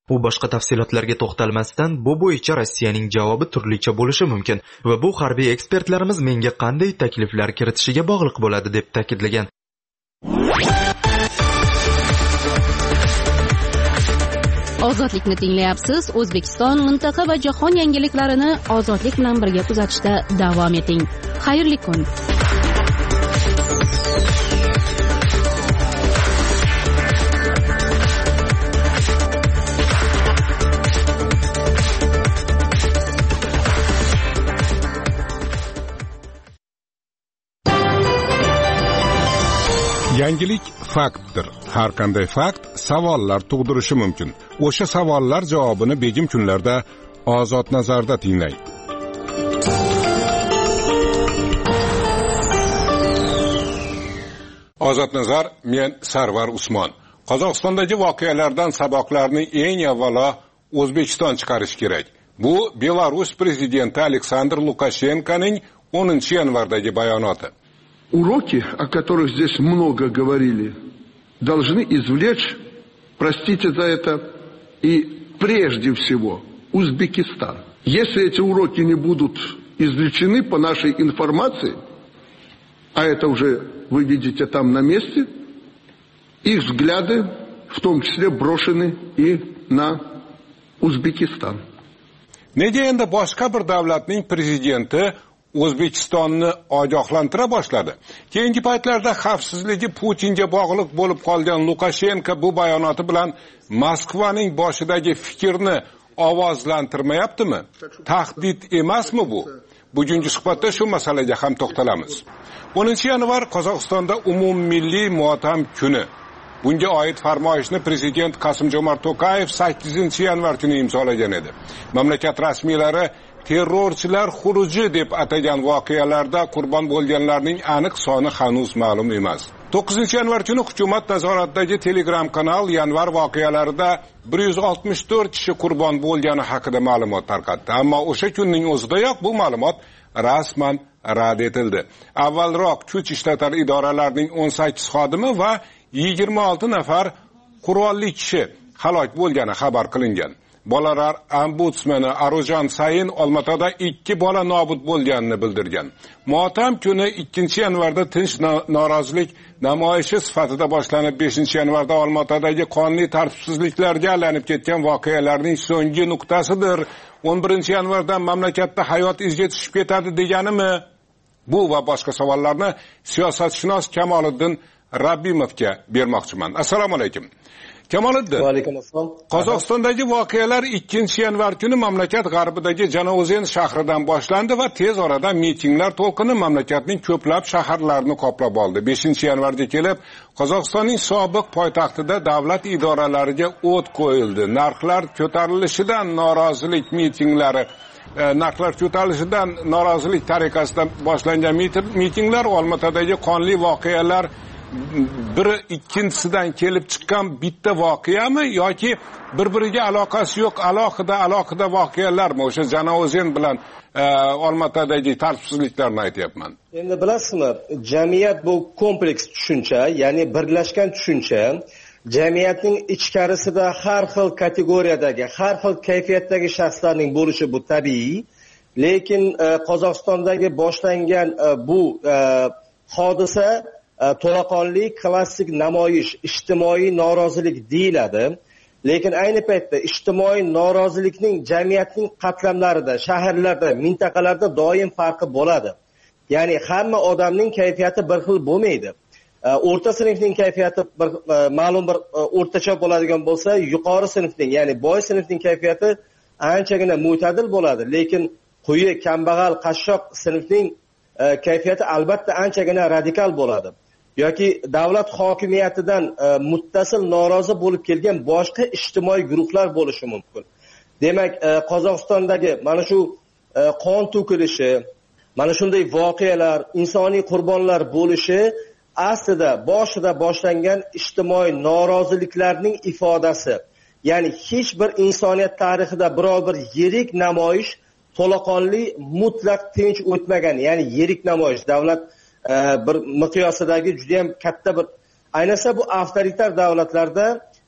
U boshqa tafsilotlarga to'xtalmasdan, bu bo'yicha Rossiyaning javobi turlicha bo'lishi mumkin va bu harbiy ekspertlarimiz menga qanday takliflar kiritishiga bog'liq bo'ladi deb ta'kidlagan. Ozodlikni tinglayapsiz. O'zbekiston, mintaqa va jahon yangiliklarini ozodlik bilan birga kuzatishda davom eting. Xayrli kun. Yangilik faktdir. Har qanday fakt savollar tug'dirishi mumkin. O'sha savollar javobini begim kunlarda Ozod nazarda tinglang. Ozod nazar, men Sarvar Usmon. Qozog'istondagi voqealardan saboqlarni eng avvalo O'zbekiston chiqarish kerak. Bu Belarus prezidenti Aleksandr Lukashenkoning o'ninchi yanvardagi bayonoti. Уроки, о которых здесь много говорили, должны извлечь, простите за это, и прежде всего Узбекистан. Если эти уроки не будут извлечены по нашей информации, а это уже вы видите там на месте, их взгляды в том числе брошены и на Узбекистан. Nega endi boshqa bir davlatning prezidenti O'zbekistonni ogohlantira boshladi? Keyingi paytlarda xavfsizligi Putinga bog'liq bo'lib qolgan Lukashenko bu bayonoti bilan Moskvaning boshidagi fikrni ovozlantirmayaptimi? Tahdid emasmi bu? Bugungi suhbatda shu masalaga ham to'xtalamiz. o'ninchi yanvar Qozog'istonda umummilliy motam kuni. Bunga oid farmoyishni prezident Qosim-Jomart To'qayev sakkizinchi yanvar kuni imzolagan edi. Mamlakat rasmiylari terrorchilar xuruji deb atagan voqealarda qurbon bo'lganlarning aniq soni hanuz ma'lum emas. to'qqizinchi yanvar kuni hukumat nazoratidagi Telegram kanal yanvar voqealarida bir yuz oltmish to'rt kishi qurbon bo'lgani haqida ma'lumot tarqatdi. Ammo o'sha kunning o'zidayoq bu ma'lumot rasman rad etildi. Avvalroq kuch ishlatar idoralarining o'n sakkiz xodimi va yigirma olti nafar qurolli kishi halok bo'lgani xabar qilingan. Bolalar ombudsmani Arojan Sayin Olmaotada ikki bola nobud bo'lganini bildirgan. Motam kuni ikkinchi yanvarda tinch norozilik namoyishi sifatida boshlanib, beshinchi yanvarda Olmaotadagi qonli tartibsizliklarga aylanib ketgan voqealarning so'nggi nuqtasidir. o'n birinchi yanvardan mamlakatda hayot izga tushib ketadi deganimi? Bu va boshqa savollarni siyosatshunos Kamoliddin Rabbimovga bermoqchiman. Assalomu alaykum. Kamoliddin. Va alaykum assalom. Qozog'istondagi voqealar ikkinchi yanvar kuni mamlakat g'arbidagi Jano'zen shahridan boshlandi va tez orada mitinglar to'lqini mamlakatning ko'plab shaharlarini qoplab oldi. beshinchi yanvarga kelib, Qozog'istonning sobiq poytaxtida davlat idoralariga o't qo'yildi. Narxlar ko'tarilishidan norozilik mitinglari E, narxlar ko'tarilishidan norozilik tariqasidan boshlangan mitinglar Olmaotadagi qonli voqealar biri ikkinchisidan kelib chiqqan bitta voqeami yoki bir-biriga aloqasi yo'q alohida alohida voqealarmi? O'sha Jano'zen bilan e, Olmaotadagi tartibsizliklarni aytyapman. Endi bilasizmi, jamiyat bu kompleks tushuncha, ya'ni birlashgan tushuncha. Jamiyatning ichkarisida har xil kategoriyadagi, har xil kayfiyatdagi shaxslarning bo'lishi bu tabiiy, lekin e, Qozog'istondagi boshlangan e, bu e, hodisa e, to'laqonli klassik namoyish, ijtimoiy norozilik deyiladi. Lekin ayni paytda ijtimoiy norozilikning jamiyatning qatlamlarida, shaharlarda, mintaqalarda doim farqi bo'ladi. Ya'ni hamma odamning kayfiyati bir xil bo'lmaydi. O'rta sinfning kayfiyati bir ma'lum bir o'rtacha bo'ladigan bo'lsa, yuqori sinfning, ya'ni boy sinfning kayfiyati anchagina mo'tadil bo'ladi, lekin quyi, kambag'al, qashshoq sinfning kayfiyati albatta anchagina radikal bo'ladi. Yoki davlat hokimiyatidan muttasil norozi bo'lib kelgan boshqa ijtimoiy guruhlar bo'lishi mumkin. Demak, Qozog'istondagi mana shu qon to'kilishi, mana shunday voqealar, insoniy qurbonlar bo'lishi aslida boshida boshlangan ijtimoiy noroziliklarning ifodasi. Ya'ni hech bir insoniyat tarixida biror bir yirik namoyish to'laqonli mutlaq tinch o'tmagan. Ya'ni yirik namoyish davlat e, bir miqyosidagi juda ham katta bir, ayniqsa bu avtoritar davlatlarda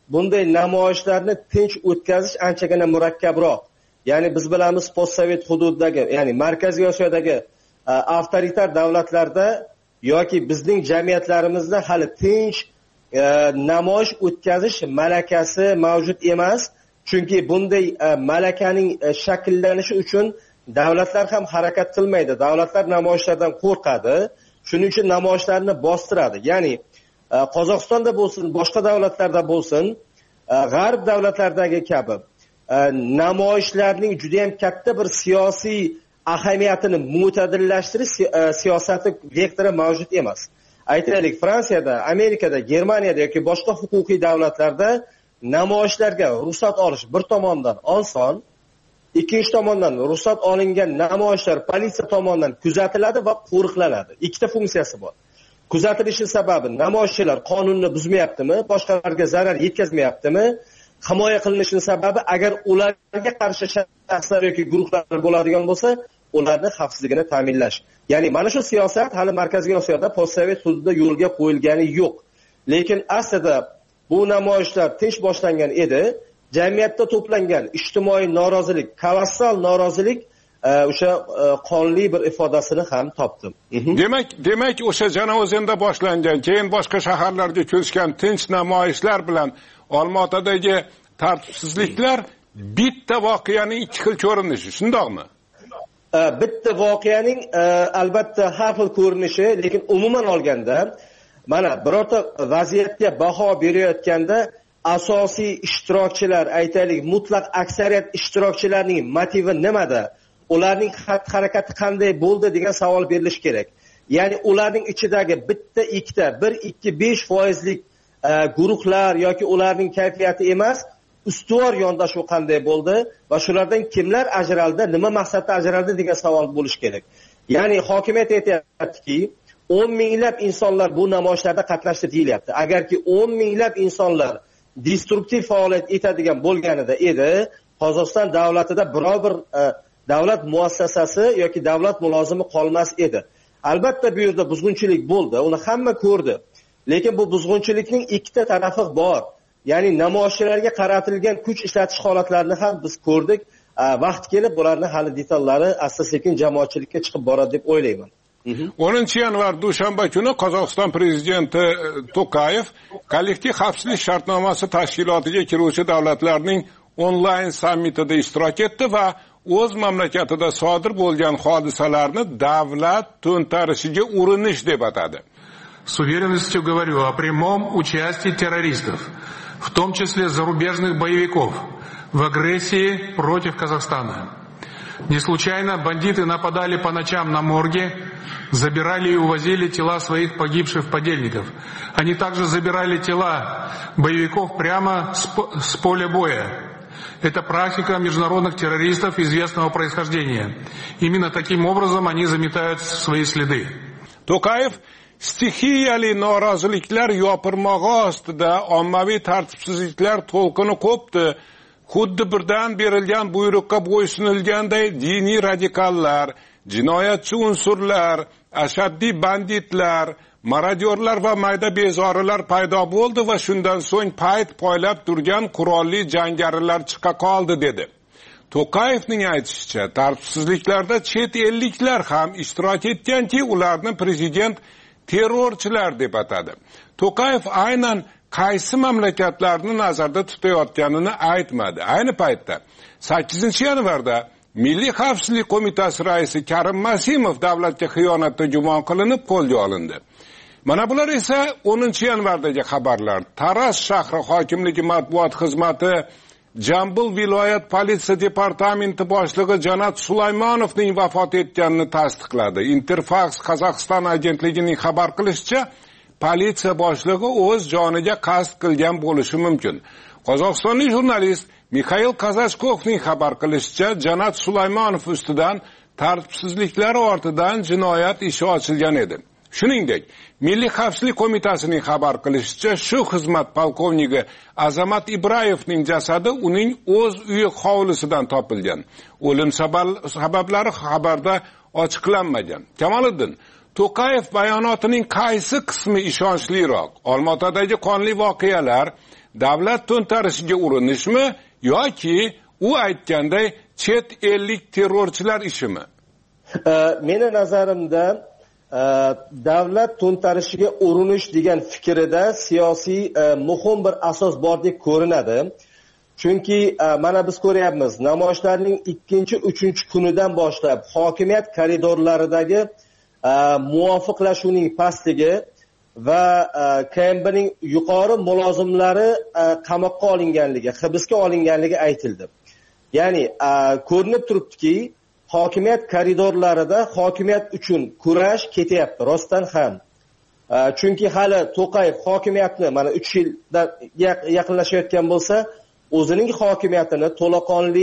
bunday namoyishlarni tinch o'tkazish anchagina murakkabroq. Ya'ni biz bilamiz postsovet hududidagi, ya'ni Markaziy Osiyodagi avtoritar davlatlarda yoki bizning jamiyatlarimizda hali tinch e, namoyish o'tkazish malakasi mavjud emas. Chunki bunday e, malakaning e, shakllanishi uchun davlatlar ham harakat qilmaydi. Davlatlar namoyishlardan qo'rqadi. Shuning uchun namoyishlarni bostiradi. Ya'ni e, Qozog'istonda bo'lsin, boshqa davlatlarda bo'lsin, e, g'arb davlatlaridagi kabi e, namoyishlarning juda ham katta bir siyosiy ahamiyatini mo'tadillashtirish siyosati vektori mavjud emas. Aytaylik, Fransiyada, Amerikada, Germaniyada yoki boshqa huquqiy davlatlarda namoyishlarga ruxsat olish bir tomondan oson, ikkinchi tomondan ruxsat olingan namoyishlar politsiya tomonidan kuzatiladi va qo'riqlanadi. Ikkita funksiyasi bor. Kuzatilishi sababi namoyishchilar qonunni buzmayaptimi, boshqalarga zarar yetkazmayaptimi? Himoya qilinishining sababi agar ularga qarshi shaxslar yoki guruhlar bo'ladigan bo'lsa, ularning xavfsizligini ta'minlash. Ya'ni mana shu siyosat hali Markaziy Osiyoda postsovet hududida yo'lga qo'yilgani yo'q. Lekin aslida bu namoyishlar tinch boshlangan edi. Jamiyatda to'plangan ijtimoiy norozilik, kolossal norozilik o'sha qonli bir ifodasini ham topdi. Demak, demak o'sha Janavozenda boshlangan, keyin boshqa shaharlarga ko'chgan tinch namoyishlar bilan Olmaotadagi tartibsizliklar bitta voqeaning ikki xil ko'rinishi, shundoqmi? Bitta voqeaning albatta har xil ko'rinishi, lekin umuman olganda mana birorta vaziyatga baho berayotganda asosiy ishtirokchilar, aytaylik, mutlaq aksariyat ishtirokchilarning motivi nimada? Ularning xatti-harakati qanday bo'ldi degan savol berilishi kerak. Ya'ni ularning ichidagi bitta, ikkita, bir, ikki, besh foizlik guruhlar yoki ularning kayfiyati emas, ustuvor yondashuv qanday bo'ldi va shulardan kimlar ajraldi, nima maqsadda ajraldi degan savol bo'lishi kerak. Ya'ni hokimiyat aytayaptiki, o'n minglab insonlar bu namoyishlarda qatnashdi deyilyapti. Agarki o'n minglab insonlar destruktiv faoliyat etadigan bo'lganida edi, Qozog'iston davlatida biror bir e, davlat muassasasi yoki davlat mulozimi qolmas edi. Albatta bu yerda buzg'unchilik bo'ldi, uni hamma ko'rdi. Lekin bu buzg'unchilikning ikkita tarafi bor. Ya'ni namoyishchilarga qaratilgan kuch ishlatish holatlarini ham biz ko'rdik. Vaqt kelib bularni hali detallari asta-sekin jamoatchilikka chiqib boradi deb o'ylayman. o'ninchi yanvar dushanba kuni Qozog'iston prezidenti To'qayev kollektiv xavfsizlik shartnomasi tashkilotiga kiruvchi davlatlarning onlayn sammitida ishtirok etdi va o'z mamlakatida sodir bo'lgan hodisalarni davlat to'ntarishiga urinish deb atadi. С уверенностью говорю о прямом участии террористов, в том числе зарубежных боевиков, в агрессии против Казахстана. Не случайно бандиты нападали по ночам на морги, забирали и увозили тела своих погибших подельников. Они также забирали тела боевиков прямо с поля боя. Это практика международных террористов известного происхождения. Именно таким образом они заметают свои следы. To'qayev stixiyali noroziliklar yopirmog'i ostida ommaviy tartibsizliklar to'lqini qo'pdi. Xuddi birdan berilgan buyruqqa bo'ysunilganday diniy radikallar, jinoyatchi unsurlar, ashaddiy banditlar, marodyorlar va mayda bezorilar paydo bo'ldi va shundan so'ng payt poylab turgan qurolli jangarilar chiqa qoldi dedi. To'qayevning aytishicha, tartibsizliklarda chet elliklar ham ishtirok etganki, ularni prezident terrorchilar deb atadi. To'qayev aynan qaysi mamlakatlarni nazarda tutayotganini aytmadi. Ayni paytda sakkizinchi yanvarda Milliy xavfsizlik qo'mitasi raisi Karim Masimov davlatga xiyonatda gumon qilinib qo'lga olindi. Mana bular esa o'ninchi yanvardagi xabarlar. Taraz shahri hokimligi matbuot xizmati Jambul viloyat politsiya departamenti boshlig'i Janat Sulaymonovning vafot etganini tasdiqladi. Interfax Qozog'iston agentligining xabar qilishicha, politsiya boshlig'i o'z joniga qasd qilgan bo'lishi mumkin. Qozog'istonlik jurnalist Mikhail Kazachkovning xabar qilishicha, Janat Sulaymonov ustidan tartibsizliklar ortidan jinoyat ishi ochilgan edi. Shuningdek, Milliy xavfsizlik qo'mitasining xabar qilishicha, shu xizmat polkovniki Azamat Ibrayevning jasadi uning o'z uyi hovlisidan topilgan. O'lim sabablari xabarda ochiqlanmagan. Kamoliddin, To'qayev bayonotining qaysi qismi ishonchliroq? Olmaotadagi qonli voqealar davlat to'ntarishiga urinishmi yoki u aytganday chet ellik terrorchilar ishimi? Meni nazarimda davlat to'ntarishiga urinish degan fikrida siyosiy muhim bir asos bor deb ko'rinadi. Chunki mana biz ko'ryapmiz, namoyishlarning ikkinchi, uchinchi kunidan boshlab hokimiyat koridorlaridagi muvofiqlashuvning pastligi va K M Bning yuqori mulozimlari qamoqqa olinganligi, hibsga olinganligi aytildi. Ya'ni ko'rinib turibdiki, hokimiyat koridorlarida hokimiyat uchun kurash ketyapti rostdan ham. Chunki hali To'qayev hokimiyatni mana uch yildan yaqinlashayotgan bo'lsa, o'zining hokimiyatini to'laqonli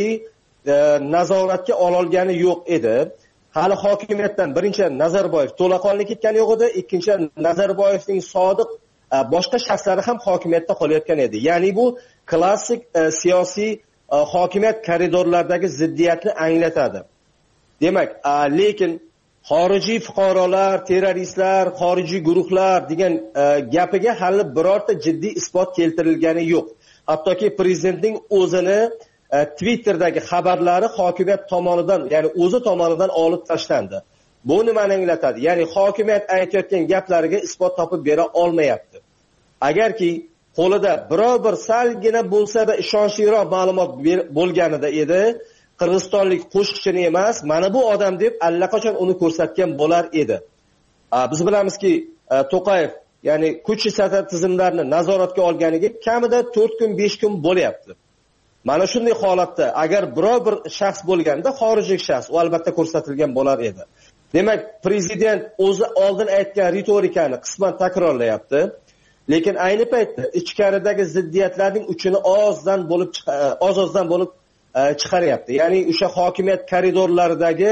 nazoratga ololgani yo'q edi. Hali hokimiyatdan birinchi Nazarboyev to'laqonli ketgani yo'q edi, ikkinchi Nazarboyevning sodiq boshqa shaxslari ham hokimiyatda qolayotgan edi. Ya'ni bu klassik siyosiy hokimiyat koridorlaridagi ziddiyatni anglatadi. Demak, lekin xorijiy fuqarolar, terroristlar, xorijiy guruhlar degan gapiga hali birorta jiddiy isbot keltirilgani yo'q. Hattoki prezidentning o'zini Twitter'dagi xabarlari hokimiyat tomonidan, ya'ni o'zi tomonidan olib tashlandi. Bu nimani anglatadi? Ya'ni hokimiyat aytayotgan gaplariga isbot topib bera olmayapti. Agarki qo'lida biror bir salgina bo'lsa-da ishonchliroq ma'lumot bo'lganida edi, qirg'izistonlik qo'shiqchini emas, mana bu odam deb allaqachon uni ko'rsatgan bo'lar edi. Biz bilamizki, To'qayev, ya'ni kuch siyosat tizimlarini nazoratga olganiga kamida to'rt kun, besh kun bo'lyapti. Mana shunday holatda agar biror bir shaxs bo'lganda, xorijiy shaxs, u albatta ko'rsatilgan bo'lar edi. Demak, prezident o'zi oldin aytgan ritorikani qisman takrorlayapti. Lekin ayni paytda ichkaridagi ziddiyatlarning uchini ozdan bo'lib oz-ozdan bo'lib chiqaryapti. Ya'ni o'sha hokimiyat koridorlaridagi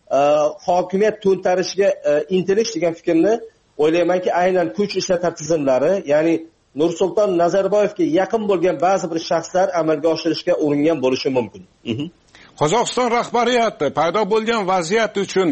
hokimiyat to'ntarishiga intilish degan fikrni o'ylaymanki, aynan kuch ishlatar tizimlari, ya'ni Nursulton Nazarboyevga yaqin bo'lgan ba'zi bir shaxslar amalga oshirishga uringan bo'lishi mumkin. Qozog'iston rahbariyati paydo bo'lgan vaziyat uchun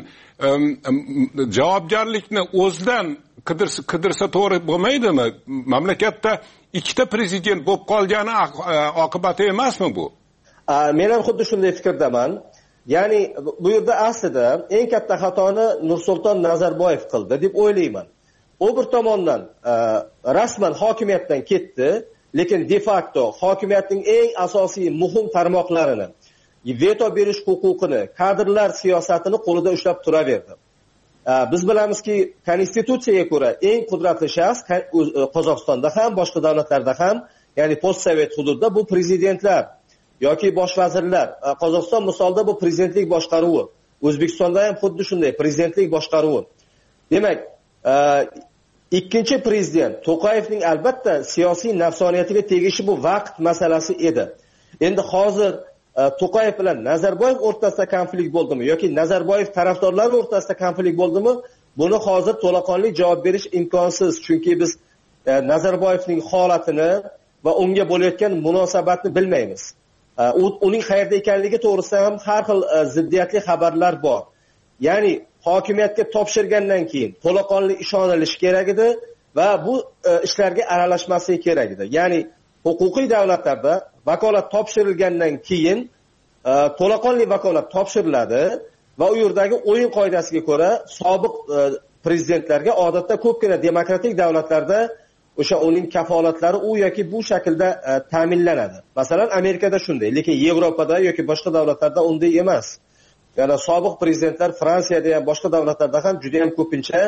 javobgarlikni o'zidan qidirsa, qidirsa to'g'ri bo'lmaydimi? Mamlakatda ikkita prezident bo'lib qolgani oqibati emasmi bu? Men ham xuddi shunday fikrdaman. Ya'ni bu yerda aslida eng katta xatoni Nursulton Nazarboyev qildi deb o'ylayman. U bir tomondan rasman hokimiyatdan ketdi, lekin de facto hokimiyatning eng asosiy muhim tarmoqlarini, veto berish huquqini, kadrlar siyosatini qo'lida ushlab turaverdi. Biz bilamizki, konstitutsiyaga ko'ra eng qudratli shaxs Qozog'istonda ham, boshqa davlatlarda ham, ya'ni postsovet hududda bu prezidentlar yoki bosh vazirlar. Qozog'iston misolida bu prezidentlik boshqaruvi. O'zbekistonda ham xuddi shunday prezidentlik boshqaruvi. Demak, ikkinchi prezident To'qayevning albatta siyosiy nafsoniyatiga tegishi bu vaqt masalasi edi. Endi hozir To'qayev bilan Nazarboyev o'rtasida konflikt bo'ldimi yoki Nazarboyev tarafdorlari o'rtasida konflikt bo'ldimi? Buni hozir to'laqonli javob berish imkonsiz, chunki biz Nazarboyevning holatini va unga bo'layotgan munosabatni bilmaymiz. Uning qayerda ekanligi to'g'risida ham har xil ziddiyatli xabarlar bor. Ya'ni hokimiyatga topshirgandan keyin to'laqonli ishonilishi kerak edi va bu ishlarga aralashmasligi kerak edi. Ya'ni huquqiy davlatlarda vakolat topshirilgandan keyin to'laqonli vakolat topshiriladi va u yerdagi o'yin qoidasiga ko'ra sobiq prezidentlarga odatda ko'pgina demokratik davlatlarda o'sha uning kafolatlari u yoki bu shaklda ta'minlanadi. Masalan, Amerikada shunday, lekin Yevropada yoki boshqa davlatlarda unday emas. Ya'ni sobiq prezidentlar Fransiyada ham boshqa davlatlarda ham juda ham ko'pincha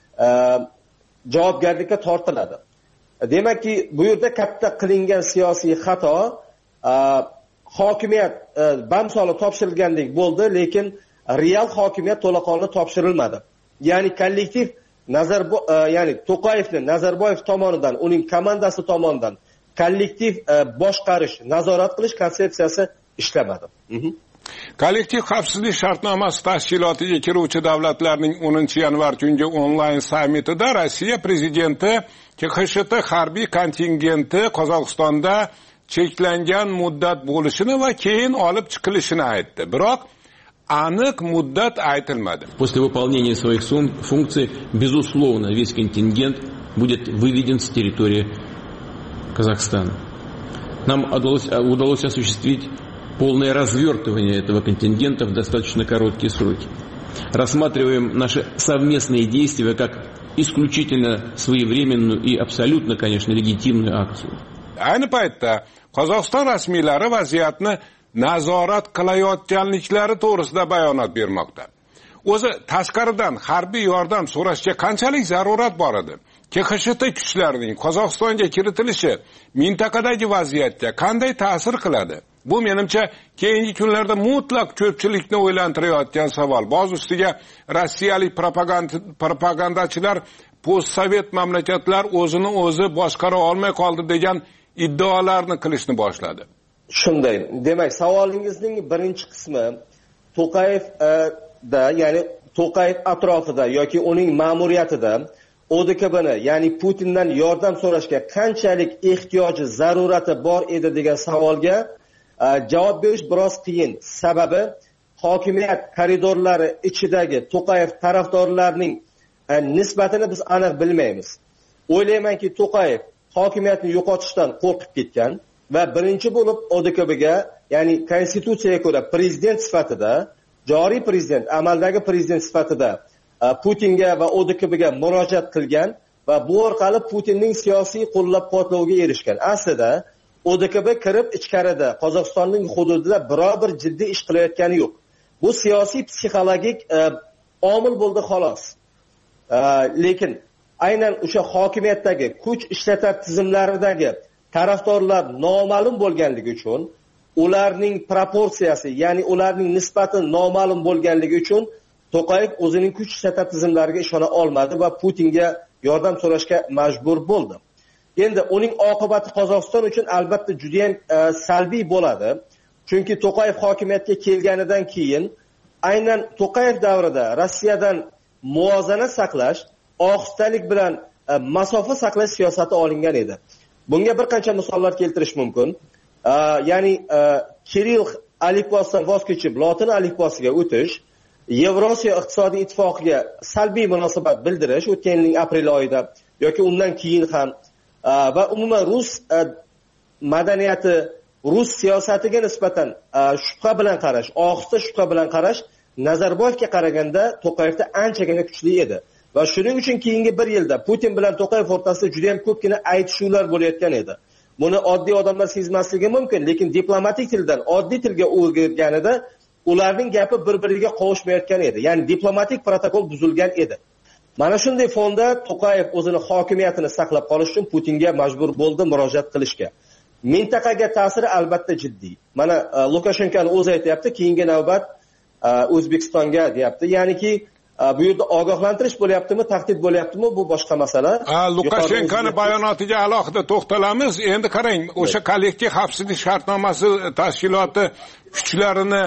javobgarlikka tortiladi. Demakki, bu yerda katta qilingan siyosiy xato, hokimiyat bamsoli topshirilgandek bo'ldi, lekin real hokimiyat to'laqonli topshirilmadi. Ya'ni kollektiv Nazarboyev, ya'ni To'qayevni Nazarboyev tomonidan, uning komandasi tomonidan kollektiv boshqarish, nazorat qilish konsepsiyasi ishlamadi. Kollektiv xavfsizlik shartnomasi tashkilotiga kiruvchi davlatlarning o'ninchi yanvar kungi onlayn sammitida Rossiya prezidenti K X S T harbiy kontingenti Qozog'istonda cheklangan muddat bo'lishini va keyin olib chiqilishini aytdi. Biroq aniq muddat aytilmadi. После выполнения своих функций, безусловно, весь контингент будет выведен с территории Казахстана. нам удалось, удалось осуществить полное развертывание этого контингента в достаточно короткие сроки. Рассматриваем наши совместные действия как исключительно своевременную и абсолютно, конечно, легитимную акцию. Ayni paytda Qozog'iston rasmiylari vaziyatni nazorat qilayotganliklari to'g'risida bayonot bermoqda. O'zi tashqaridan harbiy yordam so'rashga qanchalik zarurat bor edi? K X S T kuchlarining Qozog'istonga kiritilishi mintaqadagi vaziyatga qanday ta'sir qiladi? Bu menimcha keyingi kunlarda mutlaq ko'pchilikni o'ylantirayotgan savol. Boz ustiga rossiyalik propagandachilar postsovet mamlakatlar o'zini o'zi boshqara olmay qoldi degan iddaolarni qilishni boshladi. Shunday. Demak, savolingizning birinchi qismi To'qayev da, ya'ni To'qayev atrofida yoki uning ma'muriyatida O D K B'ni, ya'ni Putindan yordam so'rashga qanchalik ehtiyoji, zarurati bor edi degan savolga javob berish biroz qiyin. Sababi hokimiyat koridorlari ichidagi To'qayev tarafdorlarining nisbatini biz aniq bilmaymiz. O'ylaymanki, To'qayev hokimiyatni yo'qotishdan qo'rqib ketgan va birinchi bo'lib O D K B'ga, ya'ni konstitutsiyaga ko'ra prezident sifatida, joriy prezident, amaldagi prezident sifatida Putinga va O D K B'ga murojaat qilgan va bu orqali Putinning siyosiy qo'llab-quvvatloviga erishgan. Aslida O D K B kirib ichkarida Qozog'istonning hududida biror bir jiddiy ish qilayotgani yo'q. Bu siyosiy psixologik omil bo'ldi xolos. Lekin aynan o'sha hokimiyatdagi kuch ishlatar tizimlaridagi tarafdorlar noma'lum bo'lganligi uchun, ularning proporsiyasi, ya'ni ularning nisbati noma'lum bo'lganligi uchun To'qayev o'zining kuch ishlatar tizimlariga ishona olmadi va Putinga yordam so'rashga majbur bo'ldi. Endi uning oqibati Qozog'iston uchun albatta juda ham salbiy bo'ladi. Chunki To'qayev hokimiyatga kelganidan keyin aynan To'qayev davrida Rossiyadan muvozanat saqlash, ohistalik bilan masofa saqlash siyosati olingan edi. Bunga bir qancha misollar keltirish mumkin. Ya'ni Kirill alifbosidan voz kechib lotin alifbosiga o'tish, Yevrosiyo iqtisodiy ittifoqiga salbiy munosabat bildirish o'tgan yilning aprel oyida yoki undan keyin ham va umuman rus madaniyati, rus siyosatiga nisbatan shubha bilan qarash, ohista shubha bilan qarash Nazarboyevga qaraganda To'qayevda anchagina kuchli edi. Va shuning uchun keyingi bir yilda Putin bilan To'qayev o'rtasida juda ham ko'pgina aytishuvlar bo'layotgan edi. Buni oddiy odamlar sezmasligi mumkin, lekin diplomatik tildan oddiy tilga o'rganganida ularning gapi bir-biriga qovushmayotgan edi. Ya'ni diplomatik protokol buzilgan edi. Mana shunday fonda To'qayev o'zini hokimiyatini saqlab qolish uchun Putinga majbur bo'ldi murojaat qilishga. Mintaqaga ta'siri albatta jiddiy. Mana Lukashenkoni o'zi aytayapti, keyingi navbat O'zbekistonga deyapti. Ya'niki bu yerda ogohlantirish bo'lyaptimi, tahdid bo'lyaptimi, bu boshqa masala. Lukashenkoni bayonotiga alohida to'xtalamiz. Endi qarang, o'sha kollektiv xavfsizlik shartnomasi tashkiloti kuchlarini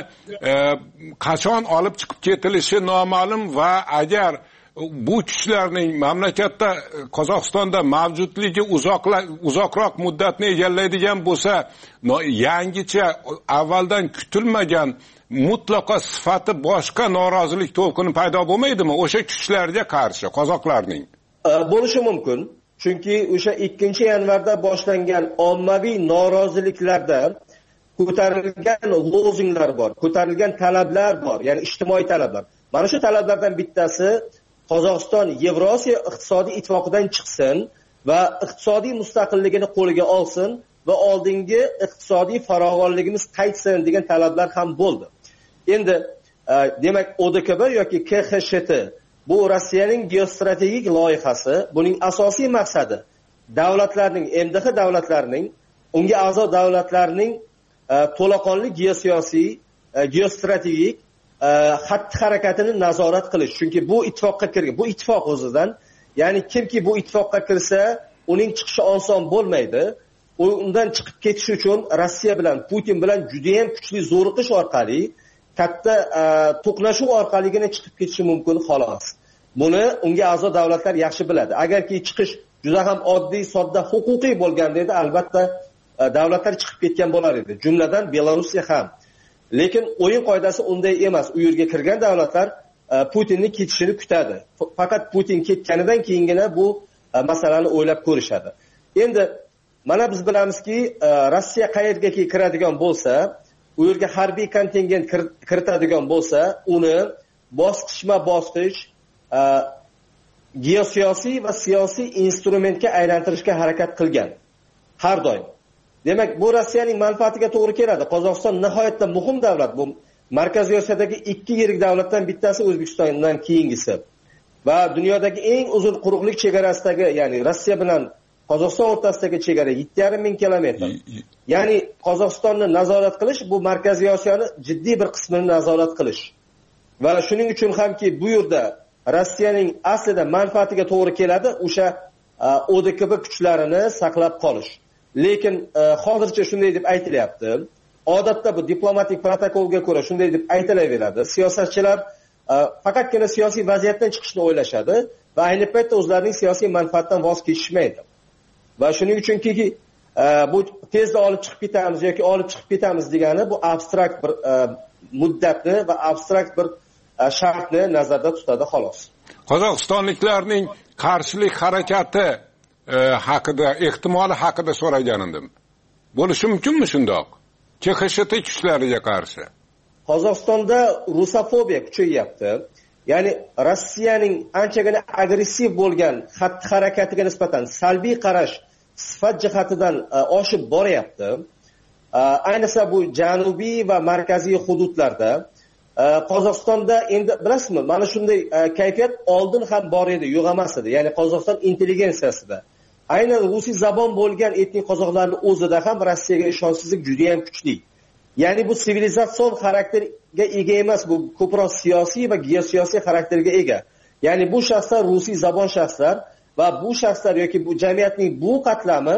qachon olib chiqib ketilishi noma'lum va agar bu kuchlarning mamlakatda Qozog'istonda mavjudligi uzoqroq muddatni egallaydigan bo'lsa, yangicha avvaldan kutilmagan mutlaqo sifati boshqa norozilik to'lqini paydo bo'lmaydimi o'sha kuchlarga qarshi qozoqlarning? Bo'lishi mumkin. Chunki o'sha ikkinchi yanvarda boshlangan ommaviy noroziliklarda ko'tarilgan lozunglar bor, ko'tarilgan talablar bor, ya'ni ijtimoiy talablar. Mana shu talablardan bittasi Qozog'iston Yevrosiyo iqtisodiy ittifoqidan chiqsin va iqtisodiy mustaqilligini qo'liga olsin va oldingi iqtisodiy farovonligimiz qaytsin degan talablar ham bo'ldi. Endi demak O D K B yoki K X S T bu Rossiyaning geostrategik loyihasi, buning asosiy maqsadi davlatlarning, M D H davlatlarining, unga a'zo davlatlarning to'laqonli geosiyosiy, geostrategik xatti-harakatini nazorat qilish. Chunki bu ittifoqqa kirgan, bu ittifoq o'zidan, ya'ni kimki bu ittifoqqa kirsa, uning chiqishi oson bo'lmaydi. Undan chiqib ketish uchun Rossiya bilan, Putin bilan juda ham kuchli zo'riqish orqali, katta to'qnashuv orqaligina chiqib ketishi mumkin xolos. Buni unga a'zo davlatlar yaxshi biladi. Agarki chiqish juda ham oddiy, sodda, huquqiy bo'lganda edi, albatta davlatlar chiqib ketgan bo'lar edi. Jumladan Belorussiya ham. Lekin o'yin qoidasi unday emas. U yerga kirgan davlatlar Putinning ketishini kutadi. Faqat Putin ketganidan keyingina bu masalani o'ylab ko'rishadi. Endi mana biz bilamizki, Rossiya qayergaki kiradigan bo'lsa, u yerga harbiy kontingent kiritadigan bo'lsa, uni bosqichma-bosqich geosiyosiy va siyosiy instrumentga aylantirishga harakat qilgan. Har doim. Demak, bu Rossiyaning manfaatiga to'g'ri keladi. Qozog'iston nihoyatda muhim davlat. Bu Markaziy Osiyodagi ikki yirik davlatdan bittasi O'zbekistondan keyingisi. Va dunyodagi eng uzun quruqlik chegarasidagi, ya'ni Rossiya bilan Qozog'iston o'rtasidagi chegara yetti yarim ming kilometr. Ya'ni Qozog'istonni nazorat qilish bu Markaziy Osiyoni jiddiy bir qismini nazorat qilish. Va shuning uchun hamki bu yerda Rossiyaning aslida manfaatiga to'g'ri keladi o'sha O D K B kuchlarini saqlab qolish. Lekin hozircha shunday deb aytilyapti. Odatda bu diplomatik protokolga ko'ra shunday deb aytilaveradi. Siyosatchilar faqatgina siyosiy vaziyatdan chiqishni o'ylashadi va ayni paytda o'zlarining siyosiy manfaatdan voz kechishmaydi. Va shuning uchunki bu tezda olib chiqib ketamiz yoki olib chiqib ketamiz degani bu abstrakt bir muddatni va abstrakt bir shartni nazarda tutadi xolos. Qozog'istonliklarning qarshilik harakati haqida, ehtimoli haqida so'ragan edim. Bo'lishi mumkinmi shundoq? K X S T kuchlariga qarshi. Qozog'istonda rusofobiya kuchayyapti. Ya'ni Rossiyaning anchagina agressiv bo'lgan xatti-harakatiga nisbatan salbiy qarash sifat jihatidan oshib boryapti. Ayniqsa bu janubiy va markaziy hududlarda Qozog'istonda endi bilasizmi, mana shunday kayfiyat oldin ham bor edi, yo'q emas edi. Ya'ni Qozog'iston intelligensiyasida aynan rusiy zabon bo'lgan etnik qozoqlarning o'zida ham Rossiyaga ishonchsizlik juda ham kuchli. Ya'ni bu sivilizatsion xarakterga ega emas, bu ko'proq siyosiy va geosiyosiy xarakterga ega. Ya'ni bu shaxslar rusiy zabon shaxslar va bu shaxslar yoki bu jamiyatning bu qatlami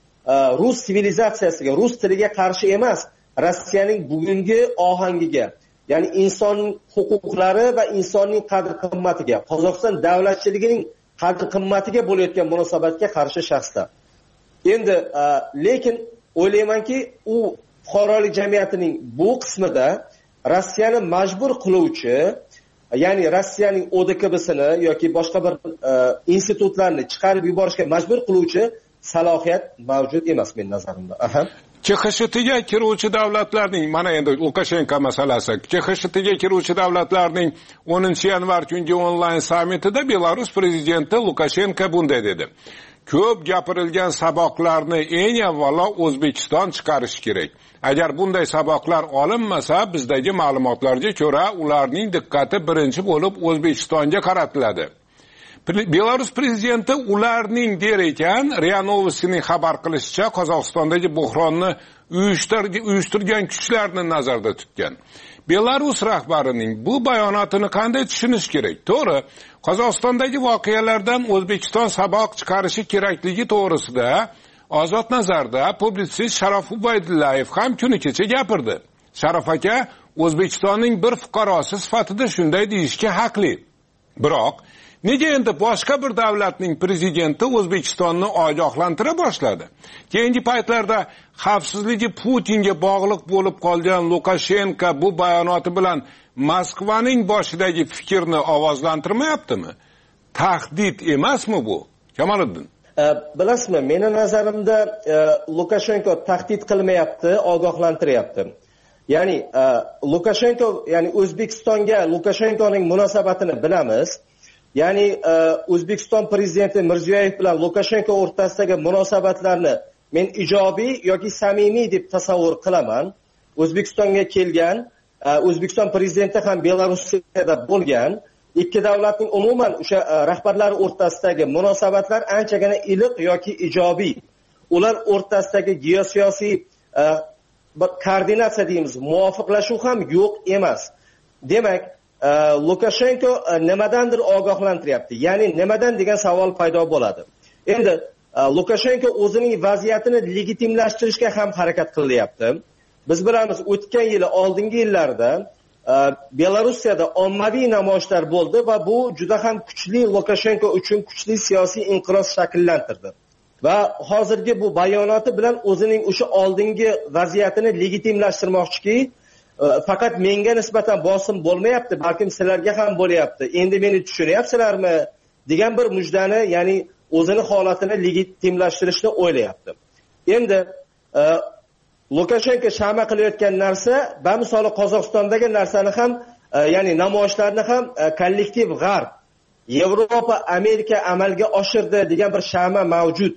rus sivilizatsiyasiga, rus tiliga qarshi emas, Rossiyaning bugungi ohangiga, ya'ni inson huquqlari va insonning qadr-qimmatiga, Qozog'iston davlatchiligining qadr-qimmatiga bo'layotgan munosabatga qarshi shaxslar. Endi lekin o'ylaymanki, u fuqarolik jamiyatining bu qismida Rossiyani majbur qiluvchi, ya'ni Rossiyaning O D K B'sini yoki boshqa bir institutlarni chiqarib yuborishga majbur qiluvchi salohiyat mavjud emas men nazarimda. Aha. K X S Tga kiruvchi davlatlarning, mana endi Lukashenko masalasi, K X S Tga kiruvchi davlatlarning o'ninchi yanvar kungi onlayn sammitida Belarus prezidenti Lukashenko bunday dedi: Ko'p gapirilgan saboqlarni eng avvalo O'zbekiston chiqarishi kerak. Agar bunday saboqlar olinmasa, bizdagi ma'lumotlarga ko'ra, ularning diqqati birinchi bo'lib O'zbekistonga qaratiladi. Belarus prezidenti ularning der ekan, RIA Novostining xabar qilishicha, Qozog'istondagi buhronni uyushtirgan kuchlarni nazarda tutgan. Belarus rahbarining bu bayonotini qanday tushunish kerak? To'g'ri, Qozog'istondagi voqealardan O'zbekiston saboq chiqarishi kerakligi to'g'risida Ozod nazarda publitsist Sharof Ubaydullayev ham kuni kecha gapirdi. Sharof aka O'zbekistonning bir fuqarosi sifatida shunday deyishga haqli. Biroq nega endi boshqa bir davlatning prezidenti O'zbekistonni ogohlantira boshladi? Keyingi paytlarda xavfsizligi Putinga bog'liq bo'lib qolgan Lukashenko bu bayonoti bilan Moskvaning boshidagi fikrni ovozlantirmayaptimi? Tahdid emasmi bu? Kamoliddin. Bilasizmi, meni nazarimda Lukashenko tahdid qilmayapti, ogohlantiryapti. Ya'ni Lukashenko, ya'ni O'zbekistonga Lukashenkoning munosabatini bilamiz. Ya'ni O'zbekiston prezidenti Mirziyoyev bilan Lukashenko o'rtasidagi munosabatlarni men ijobiy yoki samimiy deb tasavvur qilaman. O'zbekistonga kelgan, O'zbekiston prezidenti ham Belarusda bo'lgan, ikki davlatning umuman o'sha rahbarlari o'rtasidagi munosabatlar anchagina iliq yoki ijobiy. Ular o'rtasidagi geosiyosiy bir koordinatsiya deymiz, muvofiqlashuv ham yo'q emas. Demak, Lukashenko nimadandir ogohlantiryapti. Ya'ni nimadan degan savol paydo bo'ladi. Endi Lukashenko o'zining vaziyatini legitimlashtirishga ham harakat qilyapti. Biz bilamiz, o'tgan yili, oldingi yillarda Belarusiyada ommaviy namoyishlar bo'ldi va bu juda ham kuchli Lukashenko uchun kuchli siyosiy inqiroz shakllantirdi. Va hozirgi bu bayonoti bilan o'zining o'sha oldingi vaziyatini legitimlashtirmoqchiki, faqat menga nisbatan bosim bo'lmayapti, balkim sizlarga ham bo'lyapti. Endi meni tushunyapsizlarmi degan bir mujdani, ya'ni o'zini holatini legitimlashtirishni o'ylayapti. endi Lukashenko shama qilayotgan narsa bamisoli Qozog'istondagi narsani ham ya'ni namoyishlarni ham kollektiv g'arb Yevropa Amerika amalga oshirdi degan bir shama mavjud.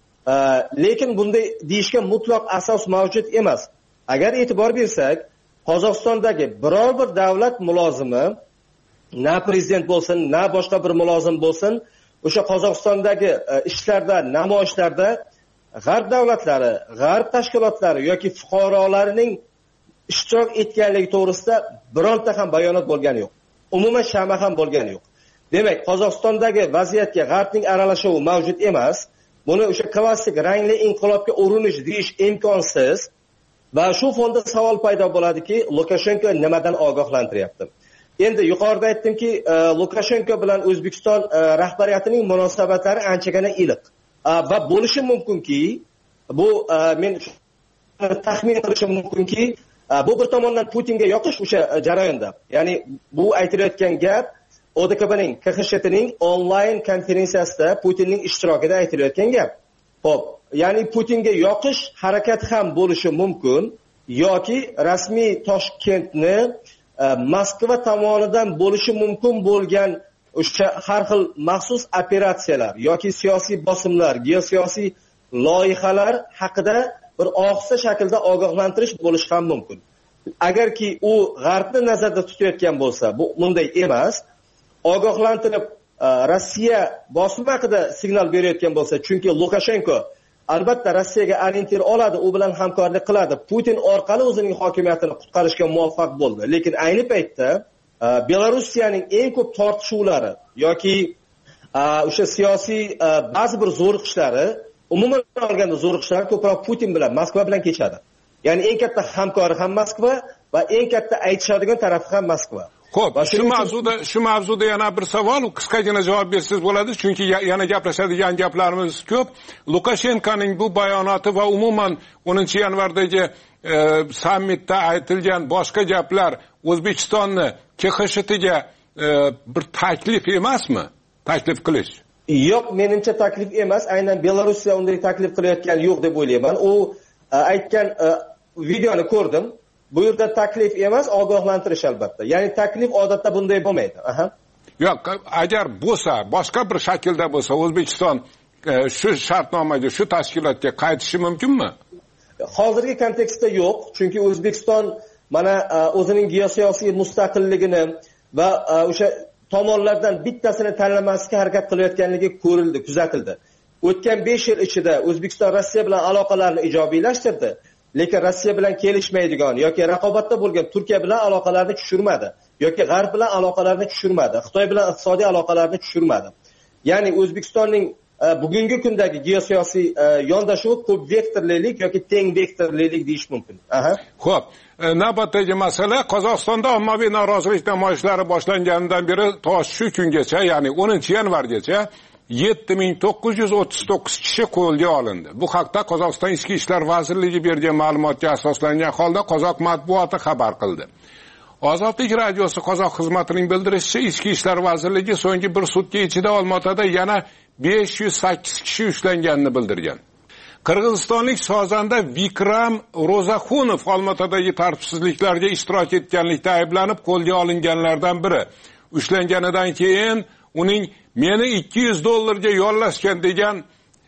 Lekin bunday deyishga mutlaq asos mavjud emas. Agar e'tibor bersak, Qozog'istondagi biror bir davlat mulozimi, na prezident bo'lsin, na boshqa bir mulozim bo'lsin, o'sha Qozog'istondagi ishlarda, namoyishlarda g'arb davlatlari, g'arb tashkilotlari yoki fuqarolarining ishtirok etganligi to'g'risida bironta ham bayonot bo'lgani yo'q. Umuman shama ham bo'lgani yo'q. Demak, Qozog'istondagi vaziyatga g'arbning aralashuvi mavjud emas. Buni o'sha klassik rangli inqilobga urinish deyish imkonsiz. Va shu fonda savol paydo bo'ladiki, Lukashenko nimadan ogohlantiryapti? Endi yuqorida aytdimki, Lukashenko bilan O'zbekiston rahbariyatining munosabatlari anchagina iliq. Va bo'lishi mumkinki, bu men taxmin qilishim mumkinki, bu bir tomondan Putinga yoqish o'sha jarayonda. Ya'ni bu aytilayotgan gap O D K B'ning K X S T'ning onlayn konferensiyasida Putinning ishtirokida aytilayotgan gap. Xo'p, ya'ni Putinga yoqish harakat ham bo'lishi mumkin yoki rasmiy Toshkentni Moskva tomonidan bo'lishi mumkin bo'lgan o'sha har xil maxsus operatsiyalar yoki siyosiy bosimlar, geosiyosiy loyihalar haqida bir ohista shaklda ogohlantirish bo'lishi ham mumkin. Agarki u g'arbni nazarda tutayotgan bo'lsa, bu bunday emas. Ogohlantirib Rossiya bosim haqida signal berayotgan bo'lsa, chunki Lukashenko albatta Rossiyaga orientir oladi, u bilan hamkorlik qiladi. Putin orqali o'zining hokimiyatini qutqarishga muvaffaq bo'ldi. Lekin ayni paytda Belorussiyaning eng ko'p tortishuvlari yoki o'sha siyosiy ba'zi bir zo'riqishlari, umuman olganda zo'riqishlar ko'proq Putin bilan, Moskva bilan kechadi. Ya'ni eng katta hamkori ham Moskva va eng katta aytishadigan tarafi ham Moskva. Xo'p, shu mavzuda shu mavzuda yana bir savol, qisqagina javob bersangiz bo'ladi, chunki yana gaplashadigan gaplarimiz ko'p. Lukashenkoning bu bayonoti va umuman o'ninchi yanvardagi e, sammitda aytilgan boshqa gaplar O'zbekistonni K X S T'ga e, bir taklif emasmi? Taklif qilish. Yo'q, menimcha taklif emas. Aynan Belorussiya unday taklif qilayotgani yo'q deb o'ylayman. U e, aytgan e, videoni ko'rdim. Bu yerda taklif emas, ogohlantirish albatta. Ya'ni taklif odatda bunday bo'lmaydi. Aha. Yo'q, agar bo'lsa, boshqa bir shaklda bo'lsa, O'zbekiston e, shu shartnomaga, shu tashkilotga qaytishi mumkinmi? Hozirgi kontekstda yo'q, chunki O'zbekiston mana e, o'zining geosiyosiy mustaqilligini va e, o'sha tomonlardan bittasini tanlamaslikka harakat qilayotganligi ko'rildi, kuzatildi. O'tgan besh yil ichida O'zbekiston Rossiya bilan aloqalarini ijobiylashtirdi. Lekin Rossiya bilan kelishmaydigan yoki raqobatda bo'lgan Turkiya bilan aloqalarni tushirmadi yoki G'arb bilan aloqalarni tushirmadi, Xitoy bilan iqtisodiy aloqalarni tushirmadi. Ya'ni O'zbekistonning e, bugungi kundagi geosiyosiy e, yondashuvi ko'p vektorlilik yoki teng vektorlilik deyish mumkin. Aha. Xo'p, e, navbatdagi masala Qozog'istonda ommaviy norozilik namoyishlari boshlanganidan beri to shu kungacha, ya'ni o'ninchi yanvargacha yetti ming to'qqiz yuz o'ttiz to'qqiz kishi qo'lga olindi. Bu haqda Qozog'iston Ichki ishlar vazirligi bergan ma'lumotga asoslangan holda qozoq matbuoti xabar qildi. Ozodlik radiosi qozoq xizmatining bildirishicha, Ichki ishlar vazirligi so'nggi bir sutka ichida Olmaotada yana besh yuz sakkiz kishi ushlanganini bildirgan. Qirg'izistonlik sozanda Vikram Ro'zaxunov Olmaotadagi tartibsizliklarga ishtirok etganlikda ayblanib qo'lga olinganlardan biri. Ushlanganidan keyin uning meni ikki yuz dollarga yollashgan degan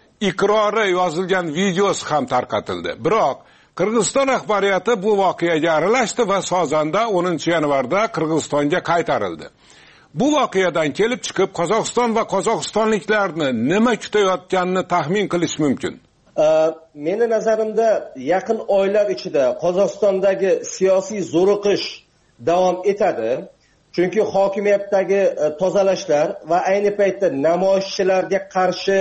iqrori yozilgan videosi ham tarqatildi. Biroq Qirg'iziston rahbariyati bu voqeaga aralashdi va sozanda o'ninchi yanvarda Qirg'izistonga qaytarildi. Bu voqeadan kelib chiqib Qozog'iston va qozog'istonliklarni nima kutayotganini taxmin qilish mumkin. Meni nazarimda yaqin oylar ichida Qozog'istondagi siyosiy zo'riqish davom etadi. Chunki hokimiyatdagi tozalashlar va ayni paytda namoyishchilarga qarshi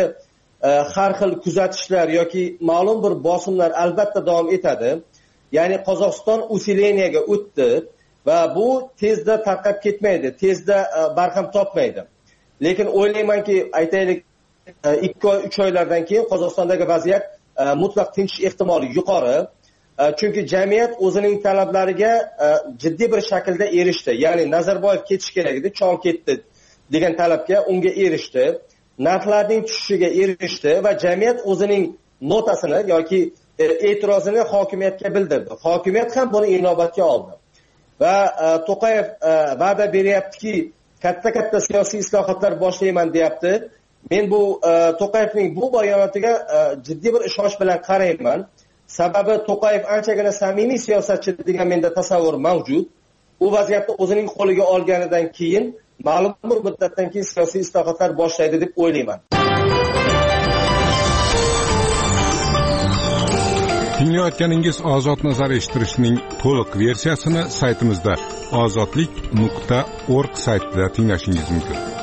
har xil kuzatishlar yoki ma'lum bir bosimlar albatta davom etadi. Ya'ni Qozog'iston usileniyaga o'tdi va bu tezda tarqab ketmaydi, tezda barham topmaydi. Lekin o'ylaymanki, aytaylik ikki uch oylardan keyin Qozog'istondagi vaziyat mutlaq tinchish ehtimoli yuqori. Chunki jamiyat o'zining talablariga jiddiy bir shaklda erishdi. Ya'ni Nazarboyev ketish kerak edi, Chon ketdi degan talabga unga erishdi. Narxlarning tushishiga erishdi va jamiyat o'zining notasini yoki e'tirozini hokimiyatga bildirdi. Hokimiyat ham buni inobatga oldi. Va To'qayev va'da beryaptiki, katta-katta siyosiy islohotlar boshlayman deyapti. Men bu To'qayevning bu bayonotiga jiddiy bir ishonch bilan qarayman. Sababi To'qayev anchagina samimiy siyosatchi degan menda tasavvur mavjud. U vaziyatni o'zining qo'liga olganidan keyin ma'lum bir muddatdan keyin siyosiy islohotlar boshlaydi deb o'ylayman. Tinglayotganingiz Ozod nazar eshittirishning to'liq versiyasini saytimizda ozodlik nuqta org saytida tinglashingiz mumkin.